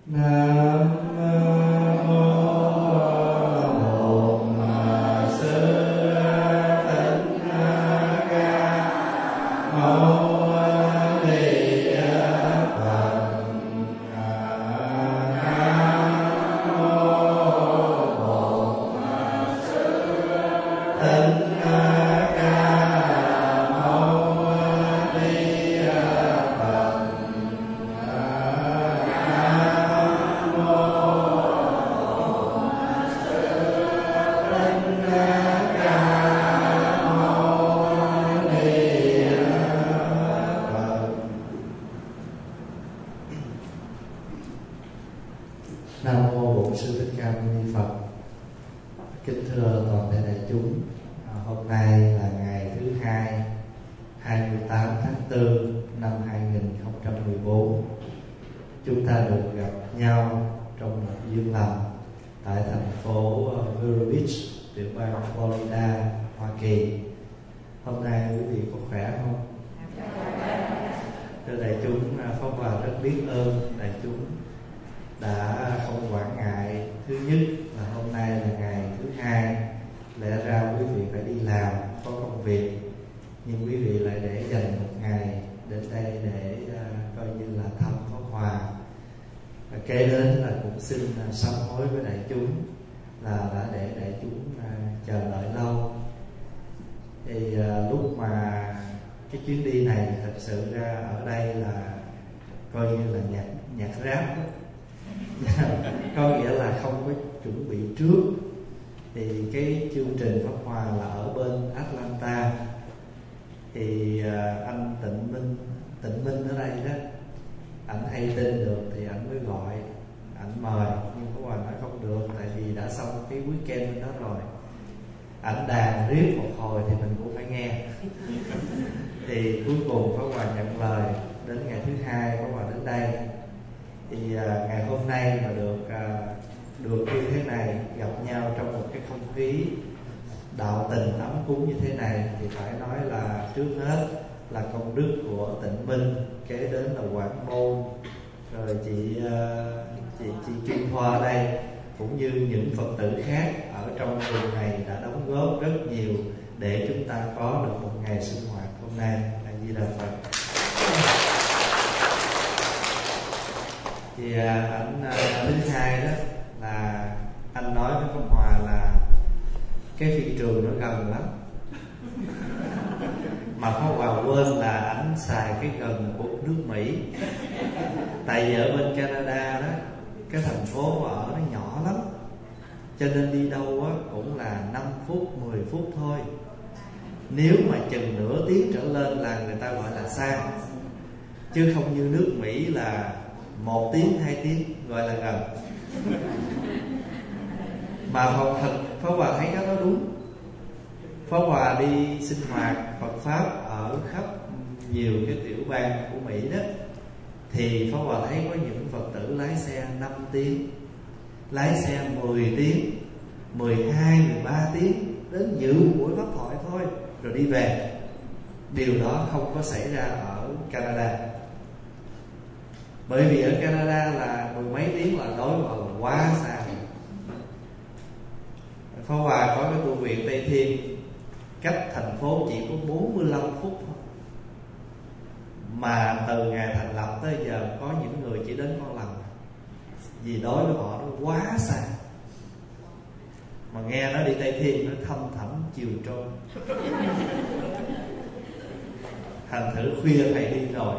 Nam mô chứ không như nước Mỹ là 1 tiếng 2 tiếng gọi là gần. Mà Pháp Hòa thấy cái đó đúng. Pháp Hòa đi sinh hoạt Phật Pháp ở khắp nhiều cái tiểu bang của Mỹ đó, thì Pháp Hòa thấy có những Phật tử lái xe 5 tiếng, lái xe 10 tiếng, 12, 13 tiếng đến dự buổi pháp thoại thôi rồi đi về. Điều đó không có xảy ra ở Canada. Bởi vì ở Canada là 10 mấy tiếng là đối vào là quá xa. Pháp Hòa có cái tu viện Tây Thiên cách thành phố chỉ có 45 phút thôi. Mà từ ngày thành lập tới giờ có những người chỉ đến con lần, vì đối với họ nó quá xa. Mà nghe nó đi Tây Thiên nó thâm thẳm chiều trôi. Thành thử khuya thầy đi rồi.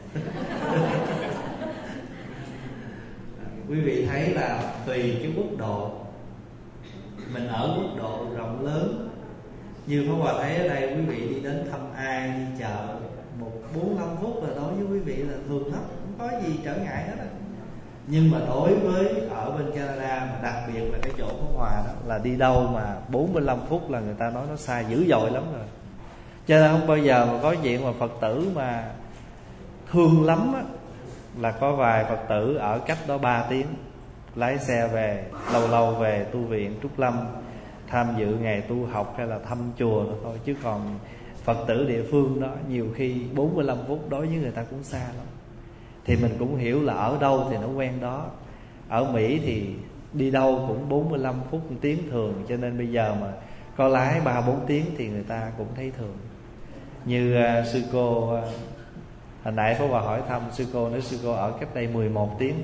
Quý vị thấy là tùy cái quốc độ, mình ở quốc độ rộng lớn. Như Pháp Hòa thấy ở đây, quý vị đi đến thăm ai, đi chợ 45 phút là đối với quý vị là thường lắm, không có gì trở ngại hết á. Nhưng mà đối với ở bên Canada, mà đặc biệt là cái chỗ Pháp Hòa đó, là đi đâu mà 45 phút là người ta nói nó xa dữ dội lắm rồi. Cho nên không bao giờ mà có chuyện mà Phật tử mà thương lắm á, là có vài Phật tử ở cách đó 3 tiếng lái xe về, lâu lâu về tu viện Trúc Lâm tham dự ngày tu học hay là thăm chùa đó thôi. Chứ còn Phật tử địa phương đó nhiều khi 45 phút đối với người ta cũng xa lắm. Thì mình cũng hiểu là ở đâu thì nó quen đó. Ở Mỹ thì đi đâu cũng 45 phút 1 tiếng thường, cho nên bây giờ mà có lái 3-4 tiếng thì người ta cũng thấy thường. Như sư cô hồi nãy Pháp Hòa hỏi thăm sư cô, nói sư cô ở cách đây 11 tiếng.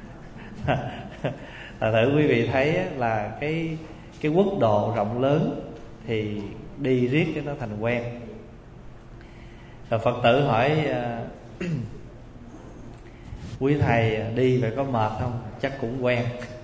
Thử quý vị thấy là cái quốc độ rộng lớn thì đi riết cho nó thành quen. Rồi Phật tử hỏi quý thầy đi phải có mệt không? Chắc cũng quen.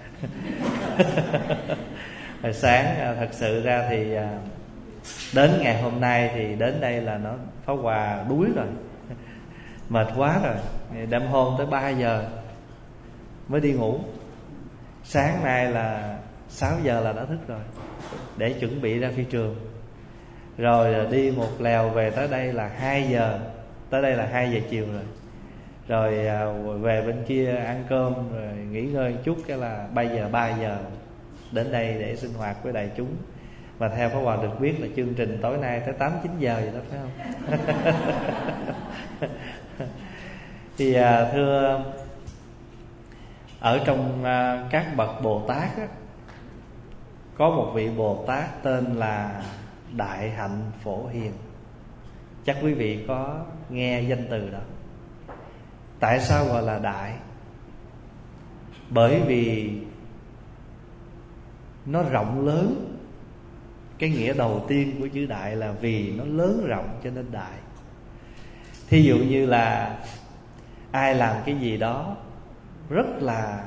Hồi sáng thật sự ra thì đến ngày hôm nay thì đến đây là nó Pháp Hòa đuối rồi, mệt quá rồi. Đêm hôm tới 3 giờ mới đi ngủ. Sáng nay là 6 giờ là đã thức rồi, để chuẩn bị ra phi trường. Rồi đi một lèo về tới đây là 2 giờ. Tới đây là 2 giờ chiều rồi. Rồi về bên kia ăn cơm rồi nghỉ ngơi một chút, cái là bây giờ 3 giờ đến đây để sinh hoạt với đại chúng. Và theo Pháp Hòa được biết là chương trình tối nay tới 8-9 giờ vậy đó, phải không? Thì thưa, ở trong các bậc Bồ Tát á, có một vị Bồ Tát tên là Đại Hạnh Phổ Hiền. Chắc quý vị có nghe danh từ đó. Tại sao gọi là đại? Bởi vì nó rộng lớn. Cái nghĩa đầu tiên của chữ đại là vì nó lớn rộng cho nên đại. Thí dụ như là ai làm cái gì đó rất là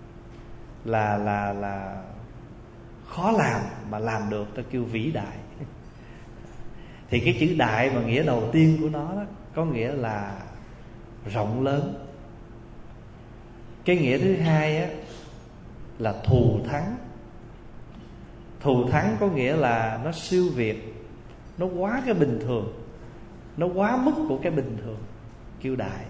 khó làm mà làm được, ta kêu vĩ đại. Thì cái chữ đại mà nghĩa đầu tiên của nó đó, có nghĩa là rộng lớn. Cái nghĩa thứ hai á, là thù thắng. Thù thắng có nghĩa là nó siêu việt, nó quá cái bình thường, nó quá mức của cái bình thường, kêu đại.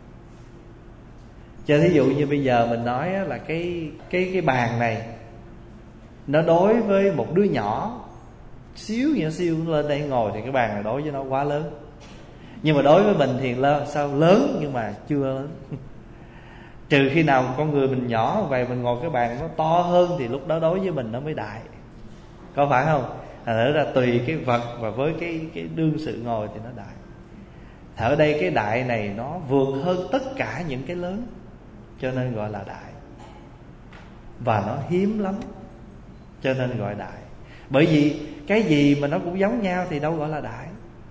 Cho thí dụ như bây giờ mình nói á, là cái bàn này nó đối với một đứa nhỏ xíu nhỏ xíu lên đây ngồi thì cái bàn này đối với nó quá lớn. Nhưng mà đối với mình thì sao lớn nhưng mà chưa lớn. Trừ khi nào con người mình nhỏ vậy, mình ngồi cái bàn nó to hơn thì lúc đó đối với mình nó mới đại. Có phải không? Thật ra tùy cái vật và với cái đương sự ngồi thì nó đại. Ở đây cái đại này nó vượt hơn tất cả những cái lớn, cho nên gọi là đại. Và nó hiếm lắm, cho nên gọi đại. Bởi vì cái gì mà nó cũng giống nhau thì đâu gọi là đại.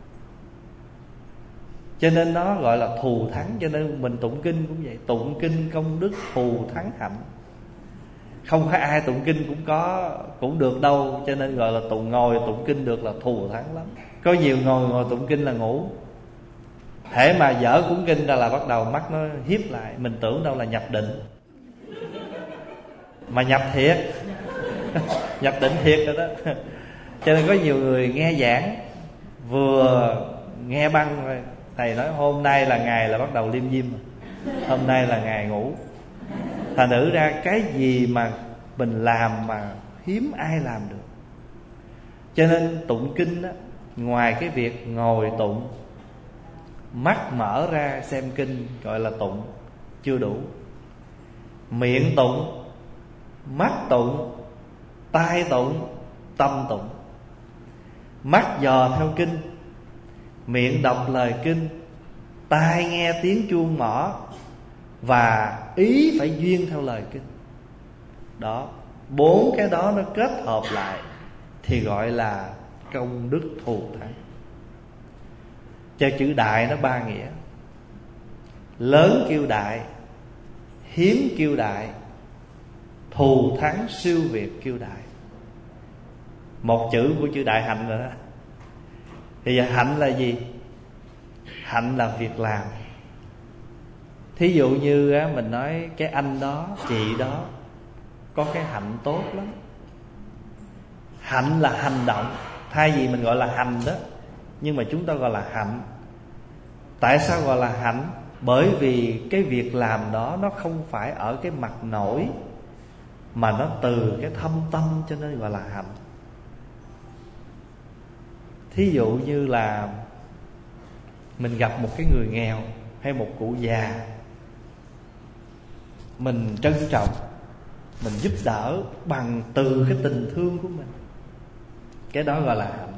Cho nên nó gọi là thù thắng. Cho nên mình tụng kinh cũng vậy. Tụng kinh công đức thù thắng hạnh. Không phải ai tụng kinh cũng được đâu. Cho nên gọi là ngồi tụng kinh được là thù thắng lắm. Có nhiều ngồi tụng kinh là ngủ. Hễ mà dở cuốn kinh ra là bắt đầu mắt nó hiếp lại. Mình tưởng đâu là nhập định, mà nhập thiệt. Nhập định thiệt rồi đó. Cho nên có nhiều người nghe giảng, vừa nghe băng rồi thầy nói hôm nay là ngày là bắt đầu liêm diêm, hôm nay là ngày ngủ. Thành thử ra cái gì mà mình làm mà hiếm ai làm được. Cho nên tụng kinh đó, ngoài cái việc ngồi tụng, mắt mở ra xem kinh gọi là tụng chưa đủ. Miệng tụng, mắt tụng, tai tụng, tâm tụng. Mắt dò theo kinh, miệng đọc lời kinh, tai nghe tiếng chuông mõ, và ý phải duyên theo lời kinh. Đó, 4 cái đó nó kết hợp lại thì gọi là công đức thù thắng. Cho chữ đại nó 3 nghĩa. Lớn kêu đại, hiếm kêu đại, thù thắng siêu việt kêu đại. Một chữ của chữ đại hạnh rồi đó. Thì giờ hạnh là gì? Hạnh là việc làm. Thí dụ như mình nói cái anh đó, chị đó có cái hạnh tốt lắm. Hạnh là hành động. Thay vì mình gọi là hành đó, nhưng mà chúng ta gọi là hạnh. Tại sao gọi là hạnh? Bởi vì cái việc làm đó nó không phải ở cái mặt nổi, mà nó từ cái thâm tâm, cho nên gọi là hạnh. Thí dụ như là mình gặp một cái người nghèo hay một cụ già, mình trân trọng, mình giúp đỡ bằng từ cái tình thương của mình. Cái đó gọi là hạnh.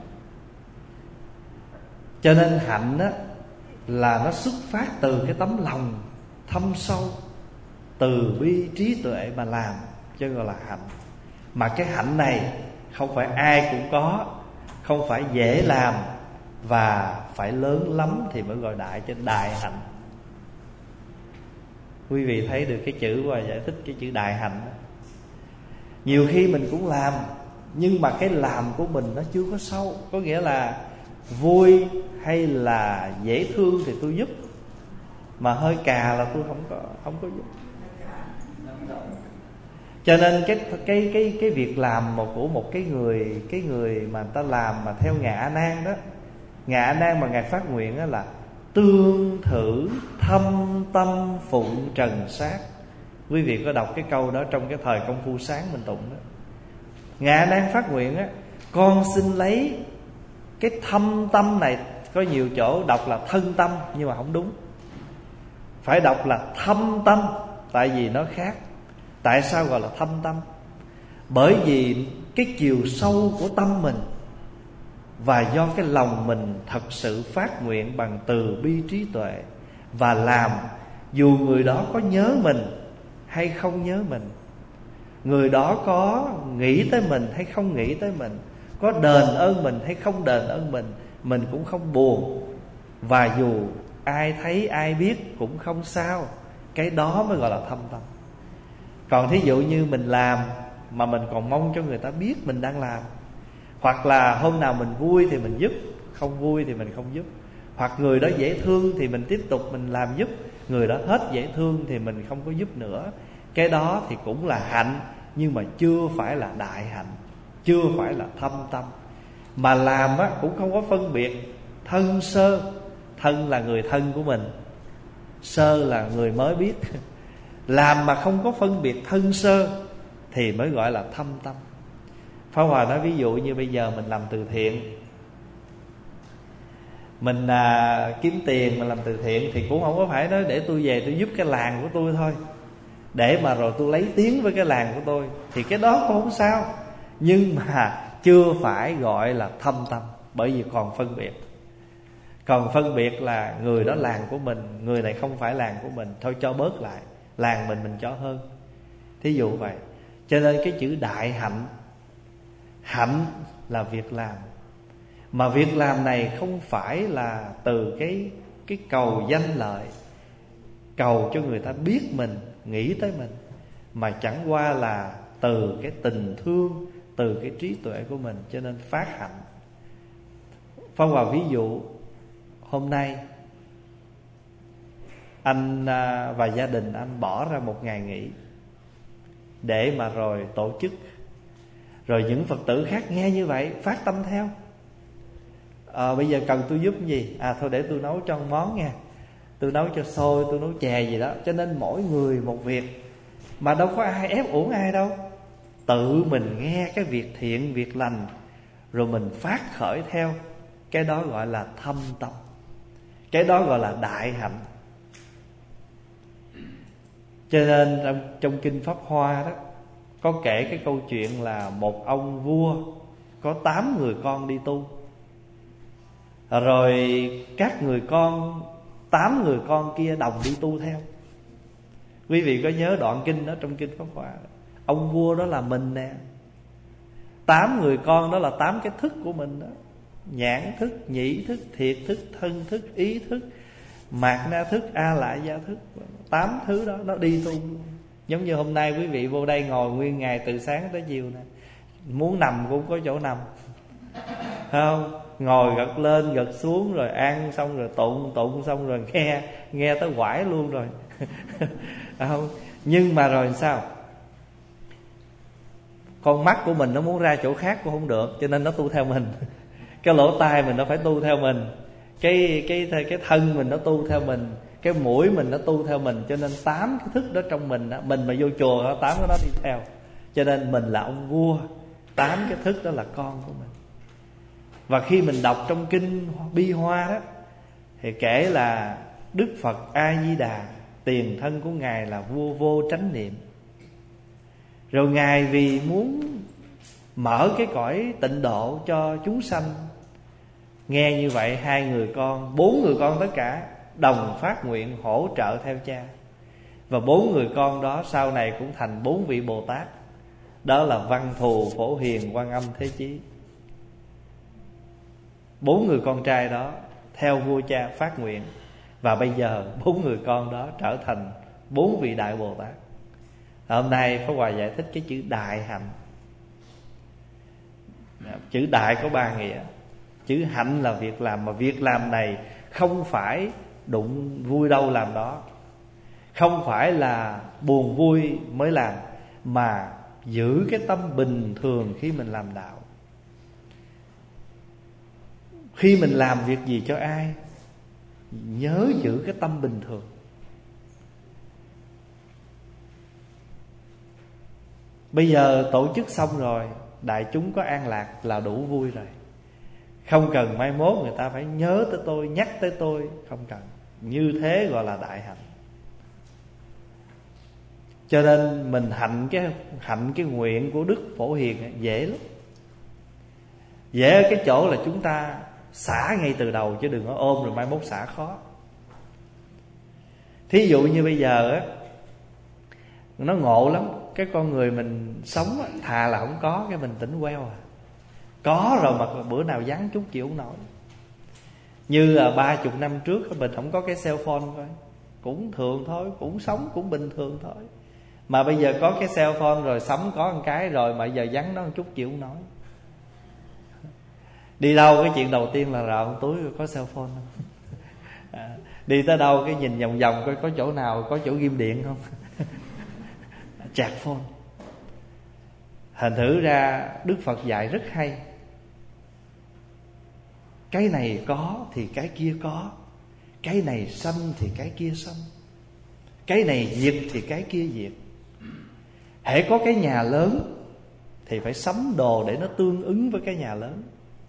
Cho nên hạnh á, là nó xuất phát từ cái tấm lòng thâm sâu, từ bi trí tuệ mà làm, chứ gọi là hạnh. Mà cái hạnh này không phải ai cũng có, không phải dễ làm, và phải lớn lắm thì mới gọi đại, cho đại hạnh. Quý vị thấy được cái chữ và giải thích cái chữ đại hạnh đó. Nhiều khi mình cũng làm, nhưng mà cái làm của mình nó chưa có sâu. Có nghĩa là vui hay là dễ thương thì tôi giúp, mà hơi cà là tôi không có giúp. Cho nên cái việc làm của một cái người mà người ta làm mà theo Ngài A Nan đó, Ngài A Nan mà Ngài phát nguyện đó là tương thử thâm tâm phụng trần sát. Quý vị có đọc cái câu đó trong cái thời Công Phu Sáng mình tụng đó. Ngài A Nan phát nguyện á, con xin lấy cái thâm tâm này. Có nhiều chỗ đọc là thân tâm, nhưng mà không đúng, phải đọc là thâm tâm. Tại vì nó khác. Tại sao gọi là thâm tâm? Bởi vì cái chiều sâu của tâm mình, và do cái lòng mình thật sự phát nguyện bằng từ bi trí tuệ, và làm dù người đó có nhớ mình hay không nhớ mình, người đó có nghĩ tới mình hay không nghĩ tới mình, có đền ơn mình hay không đền ơn mình cũng không buồn. Và dù ai thấy ai biết cũng không sao. Cái đó mới gọi là thâm tâm. Còn thí dụ như mình làm mà mình còn mong cho người ta biết mình đang làm, hoặc là hôm nào mình vui thì mình giúp, không vui thì mình không giúp, hoặc người đó dễ thương thì mình tiếp tục mình làm giúp, người đó hết dễ thương thì mình không có giúp nữa. Cái đó thì cũng là hạnh, nhưng mà chưa phải là đại hạnh, chưa phải là thâm tâm. Mà làm á, cũng không có phân biệt thân sơ. Thân là người thân của mình, sơ là người mới biết. Làm mà không có phân biệt thân sơ thì mới gọi là thâm tâm. Pháp Hòa nói ví dụ như bây giờ mình làm từ thiện, mình kiếm tiền, mình làm từ thiện, thì cũng không có phải nói để tôi về tôi giúp cái làng của tôi thôi, để mà rồi tôi lấy tiếng với cái làng của tôi, thì cái đó cũng không sao. Nhưng mà chưa phải gọi là thâm tâm, bởi vì còn phân biệt. Còn phân biệt là người đó làng của mình, người này không phải làng của mình, thôi cho bớt lại, làng mình cho hơn. Thí dụ vậy. Cho nên cái chữ đại hạnh, hạnh là việc làm. Mà việc làm này không phải là từ cái cầu danh lợi, cầu cho người ta biết mình, nghĩ tới mình, mà chẳng qua là từ cái tình thương, từ cái trí tuệ của mình. Cho nên phát hạnh. Pháp Hòa ví dụ, hôm nay anh và gia đình anh bỏ ra một ngày nghỉ để mà rồi tổ chức. Rồi những Phật tử khác nghe như vậy phát tâm theo. Bây giờ cần tôi giúp cái gì? Thôi để tôi nấu cho món nha, tôi nấu cho xôi, tôi nấu chè gì đó. Cho nên mỗi người một việc, mà đâu có ai ép uổng ai đâu. Tự mình nghe cái việc thiện, việc lành, rồi mình phát khởi theo. Cái đó gọi là thâm tâm, cái đó gọi là đại hạnh. Cho nên trong Kinh Pháp Hoa đó có kể cái câu chuyện là một ông vua có 8 người con đi tu. Rồi các người con, 8 người con kia đồng đi tu theo. Quý vị có nhớ đoạn kinh đó trong Kinh Pháp Hoa đó. Ông vua đó là mình nè, 8 người con đó là 8 cái thức của mình đó: nhãn thức, nhĩ thức, thiệt thức, thân thức, ý thức, mạt na thức, a lại gia thức. 8 thứ đó nó đi tu. Giống như hôm nay quý vị vô đây ngồi nguyên ngày từ sáng tới chiều nè, muốn nằm cũng có chỗ nằm, không? Ngồi gật lên gật xuống, rồi ăn xong rồi tụng xong rồi nghe tới quải luôn rồi. Không? Nhưng mà rồi sao? Con mắt của mình nó muốn ra chỗ khác cũng không được, cho nên nó tu theo mình. Cái lỗ tai mình nó phải tu theo mình, cái thân mình nó tu theo mình, cái mũi mình nó tu theo mình. Cho nên 8 cái thức đó trong mình đó, mình mà vô chùa 8 cái đó đi theo. Cho nên mình là ông vua, 8 cái thức đó là con của mình. Và khi mình đọc trong Kinh Bi Hoa đó, thì kể là Đức Phật A Di Đà, tiền thân của Ngài là vua vô chánh niệm. Rồi Ngài vì muốn mở cái cõi tịnh độ cho chúng sanh, nghe như vậy 4 người con tất cả đồng phát nguyện hỗ trợ theo cha. Và 4 người con đó sau này cũng thành 4 vị Bồ Tát. Đó là Văn Thù, Phổ Hiền, Quan Âm, Thế Chí. 4 người con trai đó theo vua cha phát nguyện. Và bây giờ 4 người con đó trở thành 4 vị Đại Bồ Tát. Hôm nay Pháp Hòa giải thích cái chữ đại hạnh. Chữ đại có 3 nghĩa. Chữ hạnh là việc làm, mà việc làm này không phải đụng vui đâu làm đó, không phải là buồn vui mới làm, mà giữ cái tâm bình thường khi mình làm đạo. Khi mình làm việc gì cho ai, nhớ giữ cái tâm bình thường. Bây giờ tổ chức xong rồi, đại chúng có an lạc là đủ vui rồi. Không cần mai mốt người ta phải nhớ tới tôi, nhắc tới tôi. Không cần. Như thế gọi là đại hạnh. Cho nên mình hạnh cái nguyện của Đức Phổ Hiền dễ lắm. Dễ ở cái chỗ là chúng ta xả ngay từ đầu, chứ đừng có ôm rồi mai mốt xả khó. Thí dụ như bây giờ á, nó ngộ lắm. Cái con người mình sống á, thà là không có cái mình tỉnh queo à. Có rồi mà bữa nào vắng chút chịu không nổi. Như là 30 năm trước mình không có cái cell phone thôi, cũng thường thôi, cũng sống cũng bình thường thôi. Mà bây giờ có cái cell phone rồi, sống có một cái rồi, mà giờ vắng nó một chút chịu không nổi. Đi đâu cái chuyện đầu tiên là rợ túi rồi có cell phone không? Đi tới đâu cái nhìn vòng vòng coi có chỗ nào có chỗ ghim điện không. Chạc phone. Thành thử ra Đức Phật dạy rất hay. Cái này có thì cái kia có, cái này sanh thì cái kia sanh, cái này diệt thì cái kia diệt. Hễ có cái nhà lớn thì phải sắm đồ để nó tương ứng với cái nhà lớn.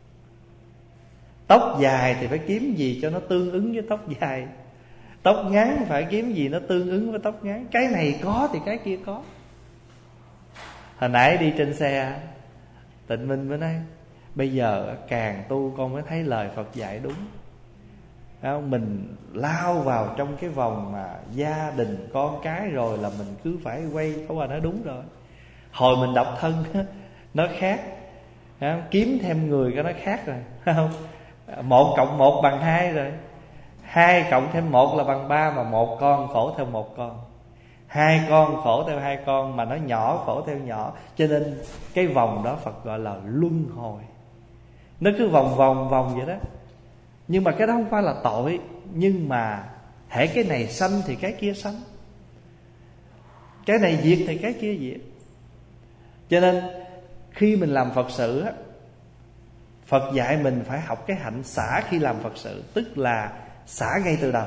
Tóc dài thì phải kiếm gì cho nó tương ứng với tóc dài. Tóc ngắn phải kiếm gì nó tương ứng với tóc ngắn. Cái này có thì cái kia có. Hồi nãy đi trên xe Tịnh Minh mới nói, bây giờ càng tu con mới thấy lời Phật dạy đúng. Mình lao vào trong cái vòng mà gia đình con cái rồi là mình cứ phải quay. Pháp Hòa nói đúng rồi. Hồi mình độc thân nó khác, kiếm thêm người cái nó khác rồi, không? 1 cộng 1 bằng 2 rồi. 2 cộng thêm 1 là bằng 3. Mà 1 con khổ theo 1 con, 2 con khổ theo 2 con, mà nó nhỏ khổ theo nhỏ. Cho nên cái vòng đó Phật gọi là luân hồi. Nó cứ vòng vòng vậy đó. Nhưng mà cái đó không phải là tội. Nhưng mà hễ cái này sanh thì cái kia sanh, cái này diệt thì cái kia diệt. Cho nên khi mình làm Phật sự á, Phật dạy mình phải học cái hạnh xả khi làm Phật sự. Tức là xả ngay từ đầu.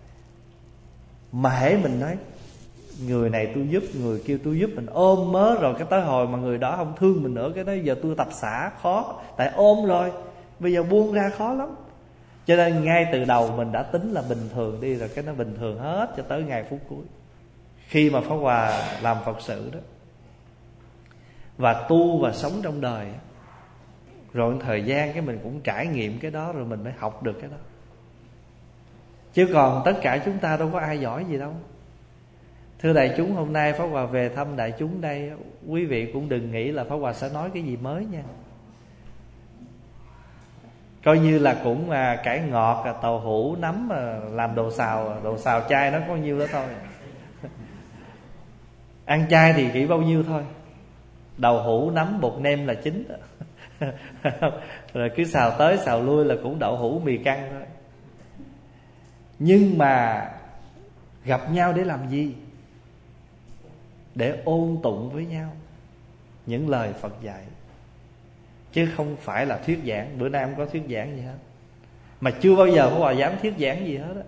Mà hễ mình nói người này tôi giúp, người kia tôi giúp, mình ôm mớ rồi cái tới hồi mà người đó không thương mình nữa, cái đó giờ tôi tập xả khó. Tại ôm rồi, bây giờ buông ra khó lắm. Cho nên ngay từ đầu mình đã tính là bình thường đi, rồi cái nó bình thường hết cho tới ngày phút cuối. Khi mà Pháp Hòa làm Phật sự đó, và tu và sống trong đời, rồi một thời gian cái mình cũng trải nghiệm cái đó, rồi mình mới học được cái đó. Chứ còn tất cả chúng ta đâu có ai giỏi gì đâu. Thưa đại chúng, hôm nay Pháp Hòa về thăm đại chúng đây, quý vị cũng đừng nghĩ là Pháp Hòa sẽ nói cái gì mới nha. Coi như là cũng cải ngọt, tàu hũ, nấm làm đồ xào chay nó có nhiêu đó thôi. Ăn chay thì chỉ bao nhiêu thôi. Đậu hũ, nấm, bột nêm là chính. Rồi cứ xào tới xào lui là cũng đậu hũ, mì căng thôi. Nhưng mà gặp nhau để làm gì? Để ôn tụng với nhau những lời Phật dạy, chứ không phải là thuyết giảng. Bữa nay không có thuyết giảng gì hết, mà chưa bao giờ Pháp Hòa dám thuyết giảng gì hết á.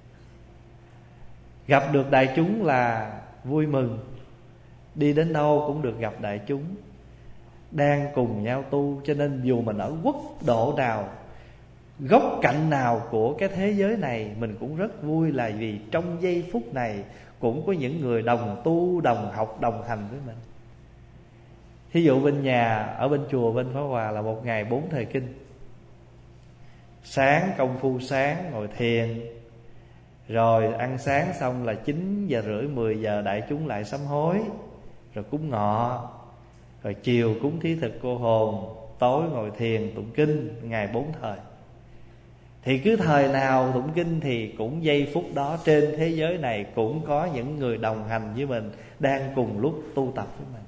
Gặp được đại chúng là vui mừng. Đi đến đâu cũng được gặp đại chúng đang cùng nhau tu. Cho nên dù mình ở quốc độ nào, góc cạnh nào của cái thế giới này, mình cũng rất vui, là vì trong giây phút này cũng có những người đồng tu, đồng học, đồng hành với mình. Thí dụ bên nhà, ở bên chùa bên Pháp Hòa là một ngày 4 thời kinh. Sáng công phu sáng ngồi thiền, rồi ăn sáng xong là 9 giờ rưỡi 10 giờ đại chúng lại sám hối, rồi cúng ngọ, rồi chiều cúng thí thực cô hồn, tối ngồi thiền tụng kinh, ngày 4 thời. Thì cứ thời nào tụng kinh thì cũng giây phút đó trên thế giới này cũng có những người đồng hành với mình, đang cùng lúc tu tập với mình.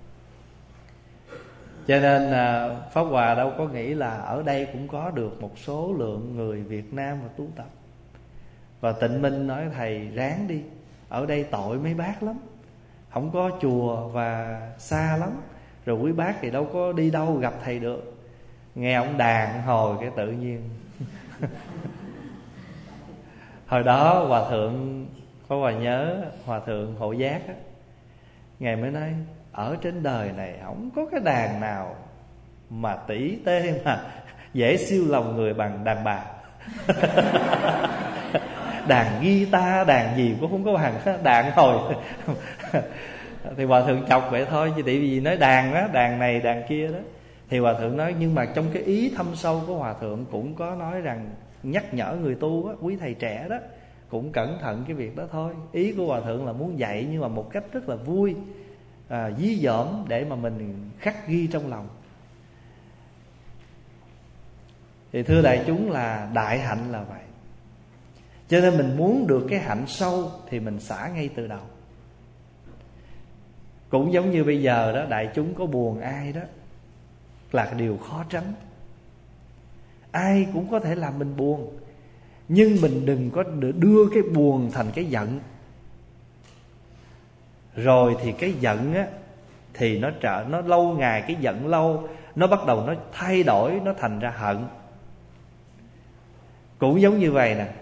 Cho nên Pháp Hòa đâu có nghĩ là ở đây cũng có được một số lượng người Việt Nam mà tu tập. Và Tịnh Minh nói thầy ráng đi, ở đây tội mấy bác lắm, không có chùa và xa lắm, rồi quý bác thì đâu có đi đâu gặp thầy được. Nghe ông đàn hồi cái tự nhiên hồi đó Hòa Thượng Pháp Hòa nhớ Hòa Thượng Hộ Giác á, Ngài mới nói ở trên đời này không có cái đàn nào mà tỉ tê mà dễ siêu lòng người bằng đàn bà. Đàn guitar, đàn gì cũng không có bằng đàn hồi. Thì Hòa Thượng chọc vậy thôi, chứ tại vì nói đàn đó, đàn này đàn kia đó. Thì Hòa Thượng nói, nhưng mà trong cái ý thâm sâu của Hòa Thượng cũng có nói rằng nhắc nhở người tu á, quý thầy trẻ đó cũng cẩn thận cái việc đó thôi. Ý của Hòa Thượng là muốn dạy nhưng mà một cách rất là vui, dí dỏm để mà mình khắc ghi trong lòng. Thì thưa đại chúng là đại hạnh là vậy. Cho nên mình muốn được cái hạnh sâu thì mình xả ngay từ đầu. Cũng giống như bây giờ đó, đại chúng có buồn ai đó là điều khó tránh. Ai cũng có thể làm mình buồn, nhưng mình đừng có đưa cái buồn thành cái giận. Rồi thì cái giận á, thì nó lâu ngày, cái giận lâu, nó bắt đầu nó thay đổi, nó thành ra hận. Cũng giống như vậy nè,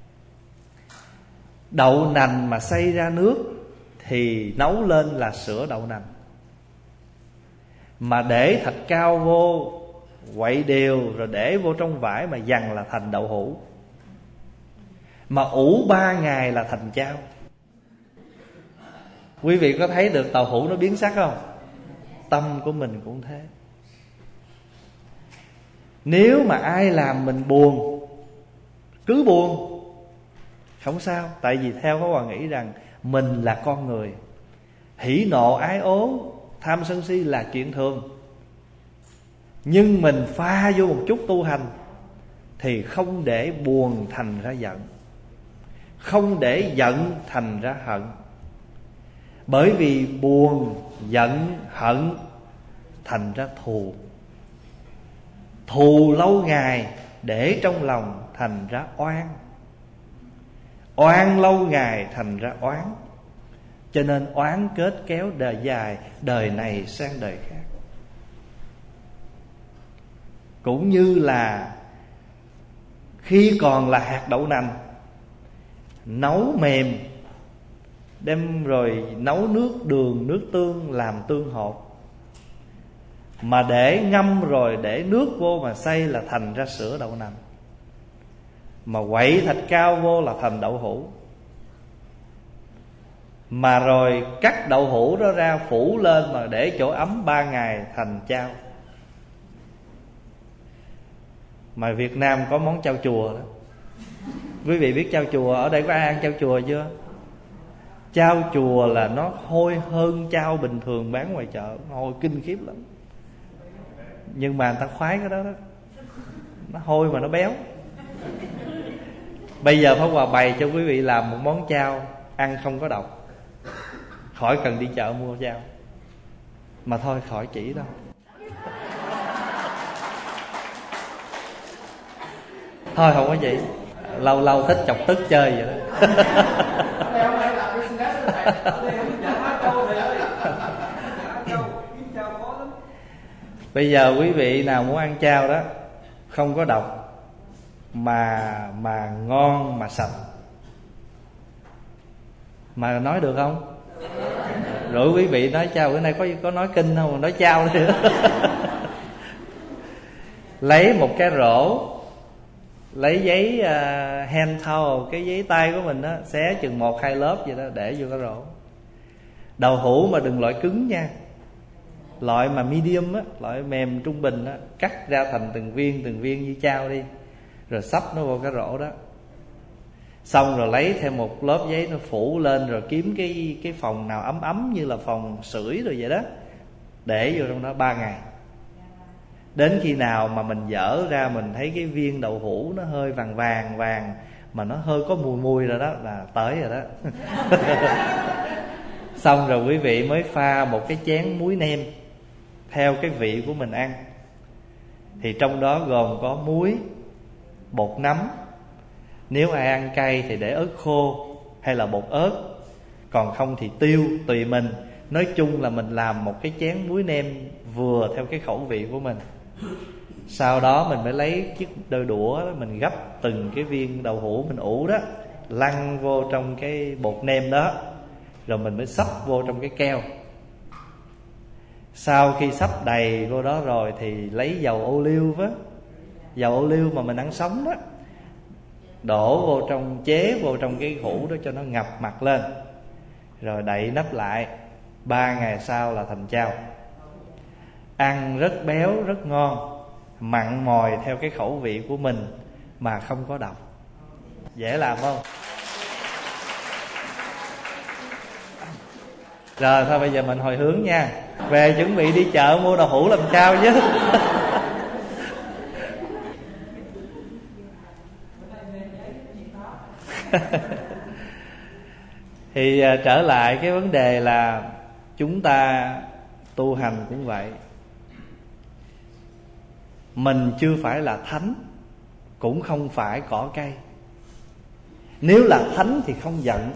đậu nành mà xay ra nước thì nấu lên là sữa đậu nành. Mà để thạch cao vô, quậy đều rồi để vô trong vải mà dằn là thành đậu hũ. Mà ủ 3 ngày là thành chao. Quý vị có thấy được tàu hũ nó biến sắc không? Tâm của mình cũng thế. Nếu mà ai làm mình buồn, cứ buồn, không sao. Tại vì theo Pháp Hòa nghĩ rằng mình là con người, hỉ nộ ái ố, tham sân si là chuyện thường. Nhưng mình pha vô một chút tu hành thì không để buồn thành ra giận, không để giận thành ra hận. Bởi vì buồn, giận, hận thành ra thù. Thù lâu ngày để trong lòng thành ra oan. Oan lâu ngày thành ra oán. Cho nên oán kết kéo đời dài, đời này sang đời khác. Cũng như là khi còn là hạt đậu nành, nấu mềm, đem rồi nấu nước đường, nước tương làm tương hột. Mà để ngâm rồi để nước vô mà xay là thành ra sữa đậu nành. Mà quậy thạch cao vô là thành đậu hũ. Mà rồi cắt đậu hũ đó ra phủ lên mà để chỗ ấm 3 ngày thành chao. Mà Việt Nam có món chao chùa đó. Quý vị biết chao chùa, ở đây có ai ăn chao chùa chưa? Chao chùa là nó hôi hơn chao bình thường bán ngoài chợ, hôi kinh khiếp lắm. Nhưng mà người ta khoái cái đó đó. Nó hôi mà nó béo. Bây giờ Pháp Hòa bày cho quý vị làm một món chao ăn không có độc, khỏi cần đi chợ mua chao. Mà thôi khỏi chỉ đâu. Thôi không có chỉ. Lâu lâu thích chọc tức chơi vậy đó. Bây giờ quý vị nào muốn ăn chao đó, không có độc mà ngon mà sạch, mà nói được không? Rồi quý vị nói chao bữa nay có nói kinh không, nói chao nữa. Lấy một cái rổ, lấy giấy hand towel, cái giấy tay của mình đó, xé chừng 1-2 lớp vậy đó, để vô cái rổ. Đậu hũ mà đừng loại cứng nha, loại mà medium á, loại mềm trung bình á, cắt ra thành từng viên như chao đi, rồi xấp nó vô cái rổ đó. Xong rồi lấy thêm một lớp giấy nó phủ lên, rồi kiếm cái phòng nào ấm ấm như là phòng sưởi rồi vậy đó, để vô trong đó 3 ngày. Đến khi nào mà mình dở ra mình thấy cái viên đậu hũ nó hơi vàng mà nó hơi có mùi rồi đó là tới rồi đó. Xong rồi quý vị mới pha một cái chén muối nêm theo cái vị của mình ăn. Thì trong đó gồm có muối, bột nấm, nếu ai ăn cay thì để ớt khô hay là bột ớt, còn không thì tiêu, tùy mình. Nói chung là mình làm một cái chén muối nêm vừa theo cái khẩu vị của mình. Sau đó mình mới lấy chiếc đôi đũa đó, mình gấp từng cái viên đậu hũ mình ủ đó, lăn vô trong cái bột nêm đó, rồi mình mới xấp vô trong cái keo. Sau khi xấp đầy vô đó rồi thì lấy dầu ô liu á, dầu ô liu mà mình ăn sống á, đổ vô trong, chế vô trong cái hũ đó cho nó ngập mặt lên, rồi đậy nắp lại. 3 ngày sau là thành chao. Ăn rất béo, rất ngon, mặn mòi theo cái khẩu vị của mình mà không có độc. Dễ làm không? Rồi thôi bây giờ mình hồi hướng nha. Về chuẩn bị đi chợ mua đậu hũ làm chao chứ. Thì trở lại cái vấn đề là chúng ta tu hành cũng vậy. Mình chưa phải là thánh, cũng không phải cỏ cây. Nếu là thánh thì không giận.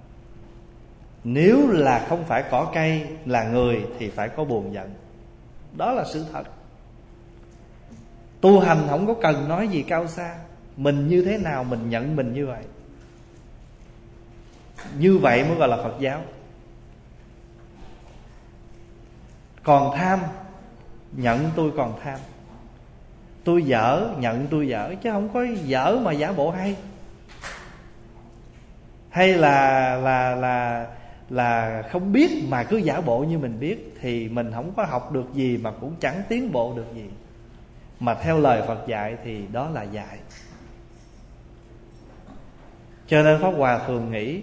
Nếu là không phải cỏ cây, là người thì phải có buồn giận. Đó là sự thật. Tu hành không có cần nói gì cao xa. Mình như thế nào mình nhận mình như vậy. Như vậy mới gọi là Phật giáo. Còn tham, nhận tôi còn tham. Tôi dở, nhận tôi dở, chứ không có dở mà giả bộ hay. Hay là không biết mà cứ giả bộ như mình biết, thì mình không có học được gì mà cũng chẳng tiến bộ được gì. Mà theo lời Phật dạy thì đó là dạy. Cho nên Pháp Hòa thường nghĩ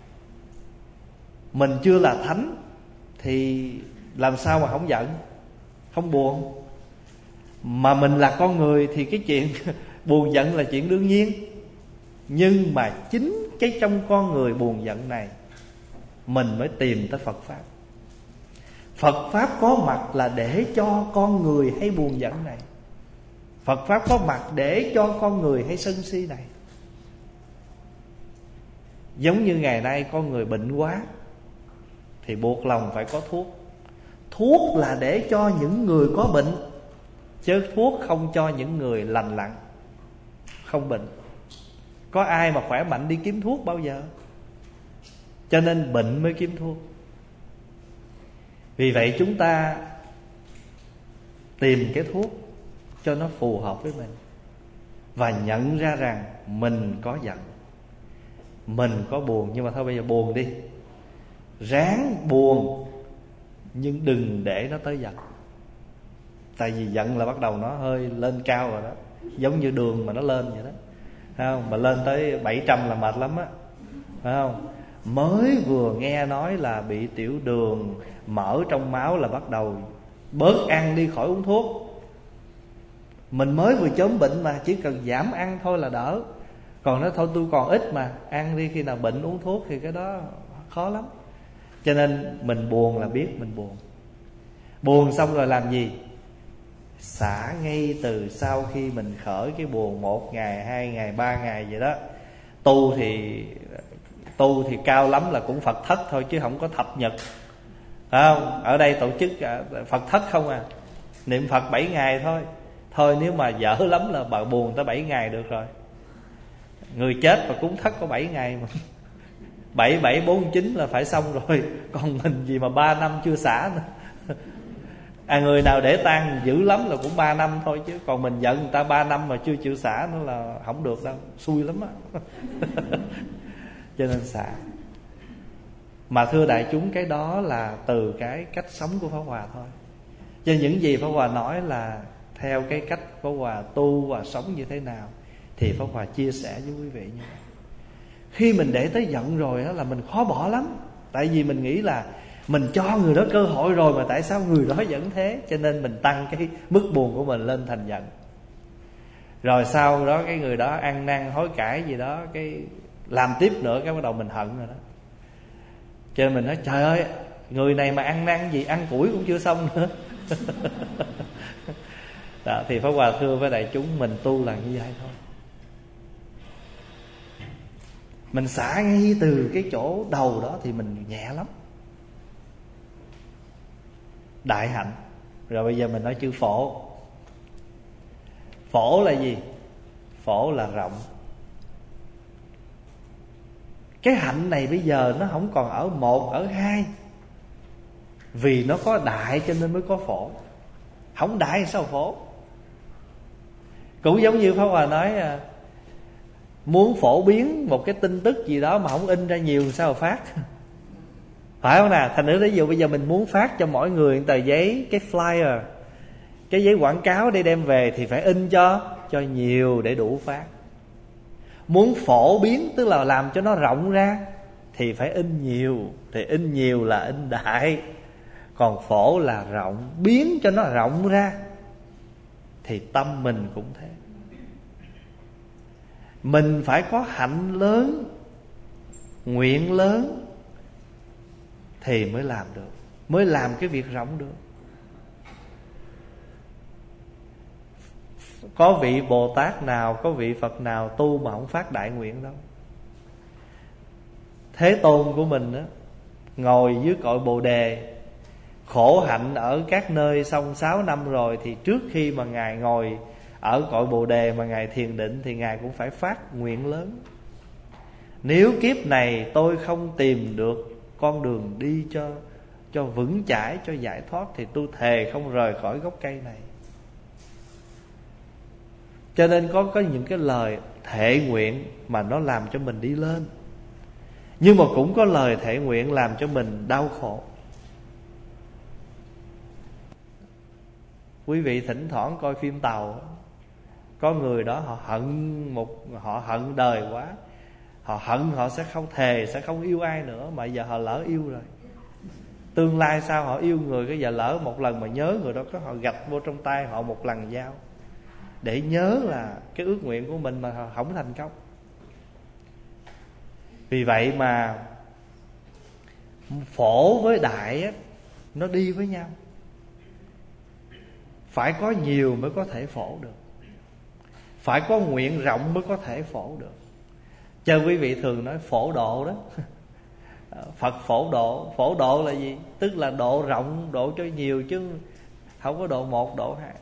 mình chưa là thánh thì làm sao mà không giận, không buồn. Mà mình là con người thì cái chuyện buồn giận là chuyện đương nhiên. Nhưng mà chính cái trong con người buồn giận này mình mới tìm tới Phật Pháp. Phật Pháp có mặt là để cho con người hay buồn giận này. Phật Pháp có mặt để cho con người hay sân si này. Giống như ngày nay con người bệnh quá thì buộc lòng phải có thuốc. Thuốc là để cho những người có bệnh, chứ thuốc không cho những người lành lặn, không bệnh. Có ai mà khỏe mạnh đi kiếm thuốc bao giờ? Cho nên bệnh mới kiếm thuốc. Vì vậy chúng ta tìm cái thuốc cho nó phù hợp với mình, và nhận ra rằng mình có giận, mình có buồn. Nhưng mà thôi bây giờ buồn đi, ráng buồn, nhưng đừng để nó tới giận. Tại vì giận là bắt đầu nó hơi lên cao rồi đó. Giống như đường mà nó lên vậy đó, phải không? Mà lên tới 700 là mệt lắm á, phải không? Mới vừa nghe nói là bị tiểu đường, mỡ trong máu là bắt đầu bớt ăn đi, khỏi uống thuốc. Mình mới vừa chớm bệnh mà, chỉ cần giảm ăn thôi là đỡ. Còn nói thôi tôi còn ít mà, ăn đi, khi nào bệnh uống thuốc thì cái đó khó lắm. Cho nên mình buồn là biết mình buồn. Buồn xong rồi làm gì? Xả ngay từ sau khi mình khởi cái buồn, 1 ngày, 2 ngày, 3 ngày vậy đó. Tu thì cao lắm là cũng Phật thất thôi, chứ không có thập nhật, phải không? Ở đây tổ chức Phật thất không à, niệm Phật 7 ngày thôi. Thôi nếu mà dở lắm là bà buồn tới 7 ngày được rồi. Người chết mà cúng thất có 7 ngày mà 7/7/49 là phải xong rồi. Còn mình gì mà 3 năm chưa xả nữa. Người nào để tang dữ lắm là cũng 3 năm thôi, chứ còn mình giận người ta 3 năm mà chưa chịu xả nữa là không được đâu, xui lắm á. Cho nên xả. Mà thưa đại chúng, cái đó là từ cái cách sống của Pháp Hòa thôi. Cho những gì Pháp Hòa nói là theo cái cách Pháp Hòa tu và sống như thế nào, thì Pháp Hòa chia sẻ với quý vị như vậy. Khi mình để tới giận rồi đó là mình khó bỏ lắm. Tại vì mình nghĩ là mình cho người đó cơ hội rồi mà tại sao người đó vẫn thế. Cho nên mình tăng cái mức buồn của mình lên thành giận. Rồi sau đó cái người đó ăn năn hối cải gì đó, cái làm tiếp nữa, cái bắt đầu mình hận rồi đó. Cho nên mình nói trời ơi, người này mà ăn năn gì, ăn củi cũng chưa xong nữa. Đó, thì Pháp Hòa thưa với đại chúng, mình tu là như vậy thôi. Mình xả ngay từ cái chỗ đầu đó thì mình nhẹ lắm. Đại hạnh. Rồi bây giờ mình nói chữ phổ. Phổ là gì? Phổ là rộng. Cái hạnh này bây giờ nó không còn ở một, ở hai. Vì nó có đại cho nên mới có phổ. Không đại sao phổ? Cũng giống như Pháp Hòa nói, muốn phổ biến một cái tin tức gì đó mà không in ra nhiều sao mà phát. Phải không nào? Thành thử ví dụ bây giờ mình muốn phát cho mỗi người tờ giấy, cái flyer, cái giấy quảng cáo để đem về, thì phải in cho nhiều để đủ phát. Muốn phổ biến tức là làm cho nó rộng ra, thì phải in nhiều. Thì in nhiều là in đại. Còn phổ là rộng, biến cho nó rộng ra. Thì tâm mình cũng thế. Mình phải có hạnh lớn, nguyện lớn, thì mới làm được, mới làm cái việc rộng được. Có vị Bồ Tát nào, có vị Phật nào tu mà không phát đại nguyện đâu. Thế Tôn của mình đó, ngồi dưới cội Bồ Đề, khổ hạnh ở các nơi xong 6 năm rồi, thì trước khi mà Ngài ngồi ở cội Bồ Đề mà Ngài thiền định, thì Ngài cũng phải phát nguyện lớn. Nếu kiếp này tôi không tìm được con đường đi cho vững chãi, cho giải thoát, thì tôi thề không rời khỏi gốc cây này. Cho nên có những cái lời thệ nguyện mà nó làm cho mình đi lên, nhưng mà cũng có lời thệ nguyện làm cho mình đau khổ. Quý vị thỉnh thoảng coi phim Tàu, có người đó họ hận đời quá, họ hận họ sẽ không thề, sẽ không yêu ai nữa, mà giờ họ lỡ yêu rồi. Tương lai sao họ yêu người, cái giờ lỡ một lần mà nhớ người đó, có họ gạch vô trong tay họ một lần dao, để nhớ là cái ước nguyện của mình mà họ không thành công. Vì vậy mà phổ với đại á, nó đi với nhau. Phải có nhiều mới có thể phổ được, phải có nguyện rộng mới có thể phổ được. Cho quý vị thường nói phổ độ đó. Phật phổ độ. Phổ độ là gì? Tức là độ rộng, độ cho nhiều, chứ không có độ một, độ hai.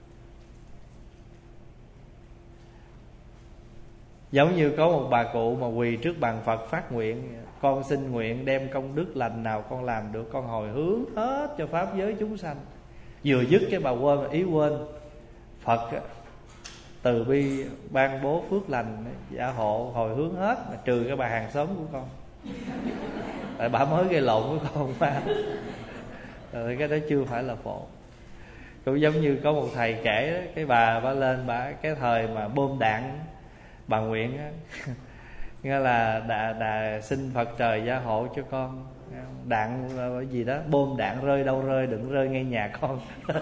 Giống như có một bà cụ mà quỳ trước bàn Phật phát nguyện: con xin nguyện đem công đức lành nào con làm được, con hồi hướng hết cho pháp giới chúng sanh. Vừa dứt cái bà quên ý, quên Phật từ bi ban bố phước lành gia hộ hồi hướng hết, mà trừ cái bà hàng xóm của con. Tại bà mới gây lộn với con mà. Rồi cái đó chưa phải là phổ. Cũng giống như có một thầy kể đó, cái bà lên bà cái thời mà bom đạn, bà nguyện á, nghĩa là xin Phật trời gia hộ cho con. Đạn gì đó, bom đạn rơi đâu rơi, đừng rơi ngay nhà con.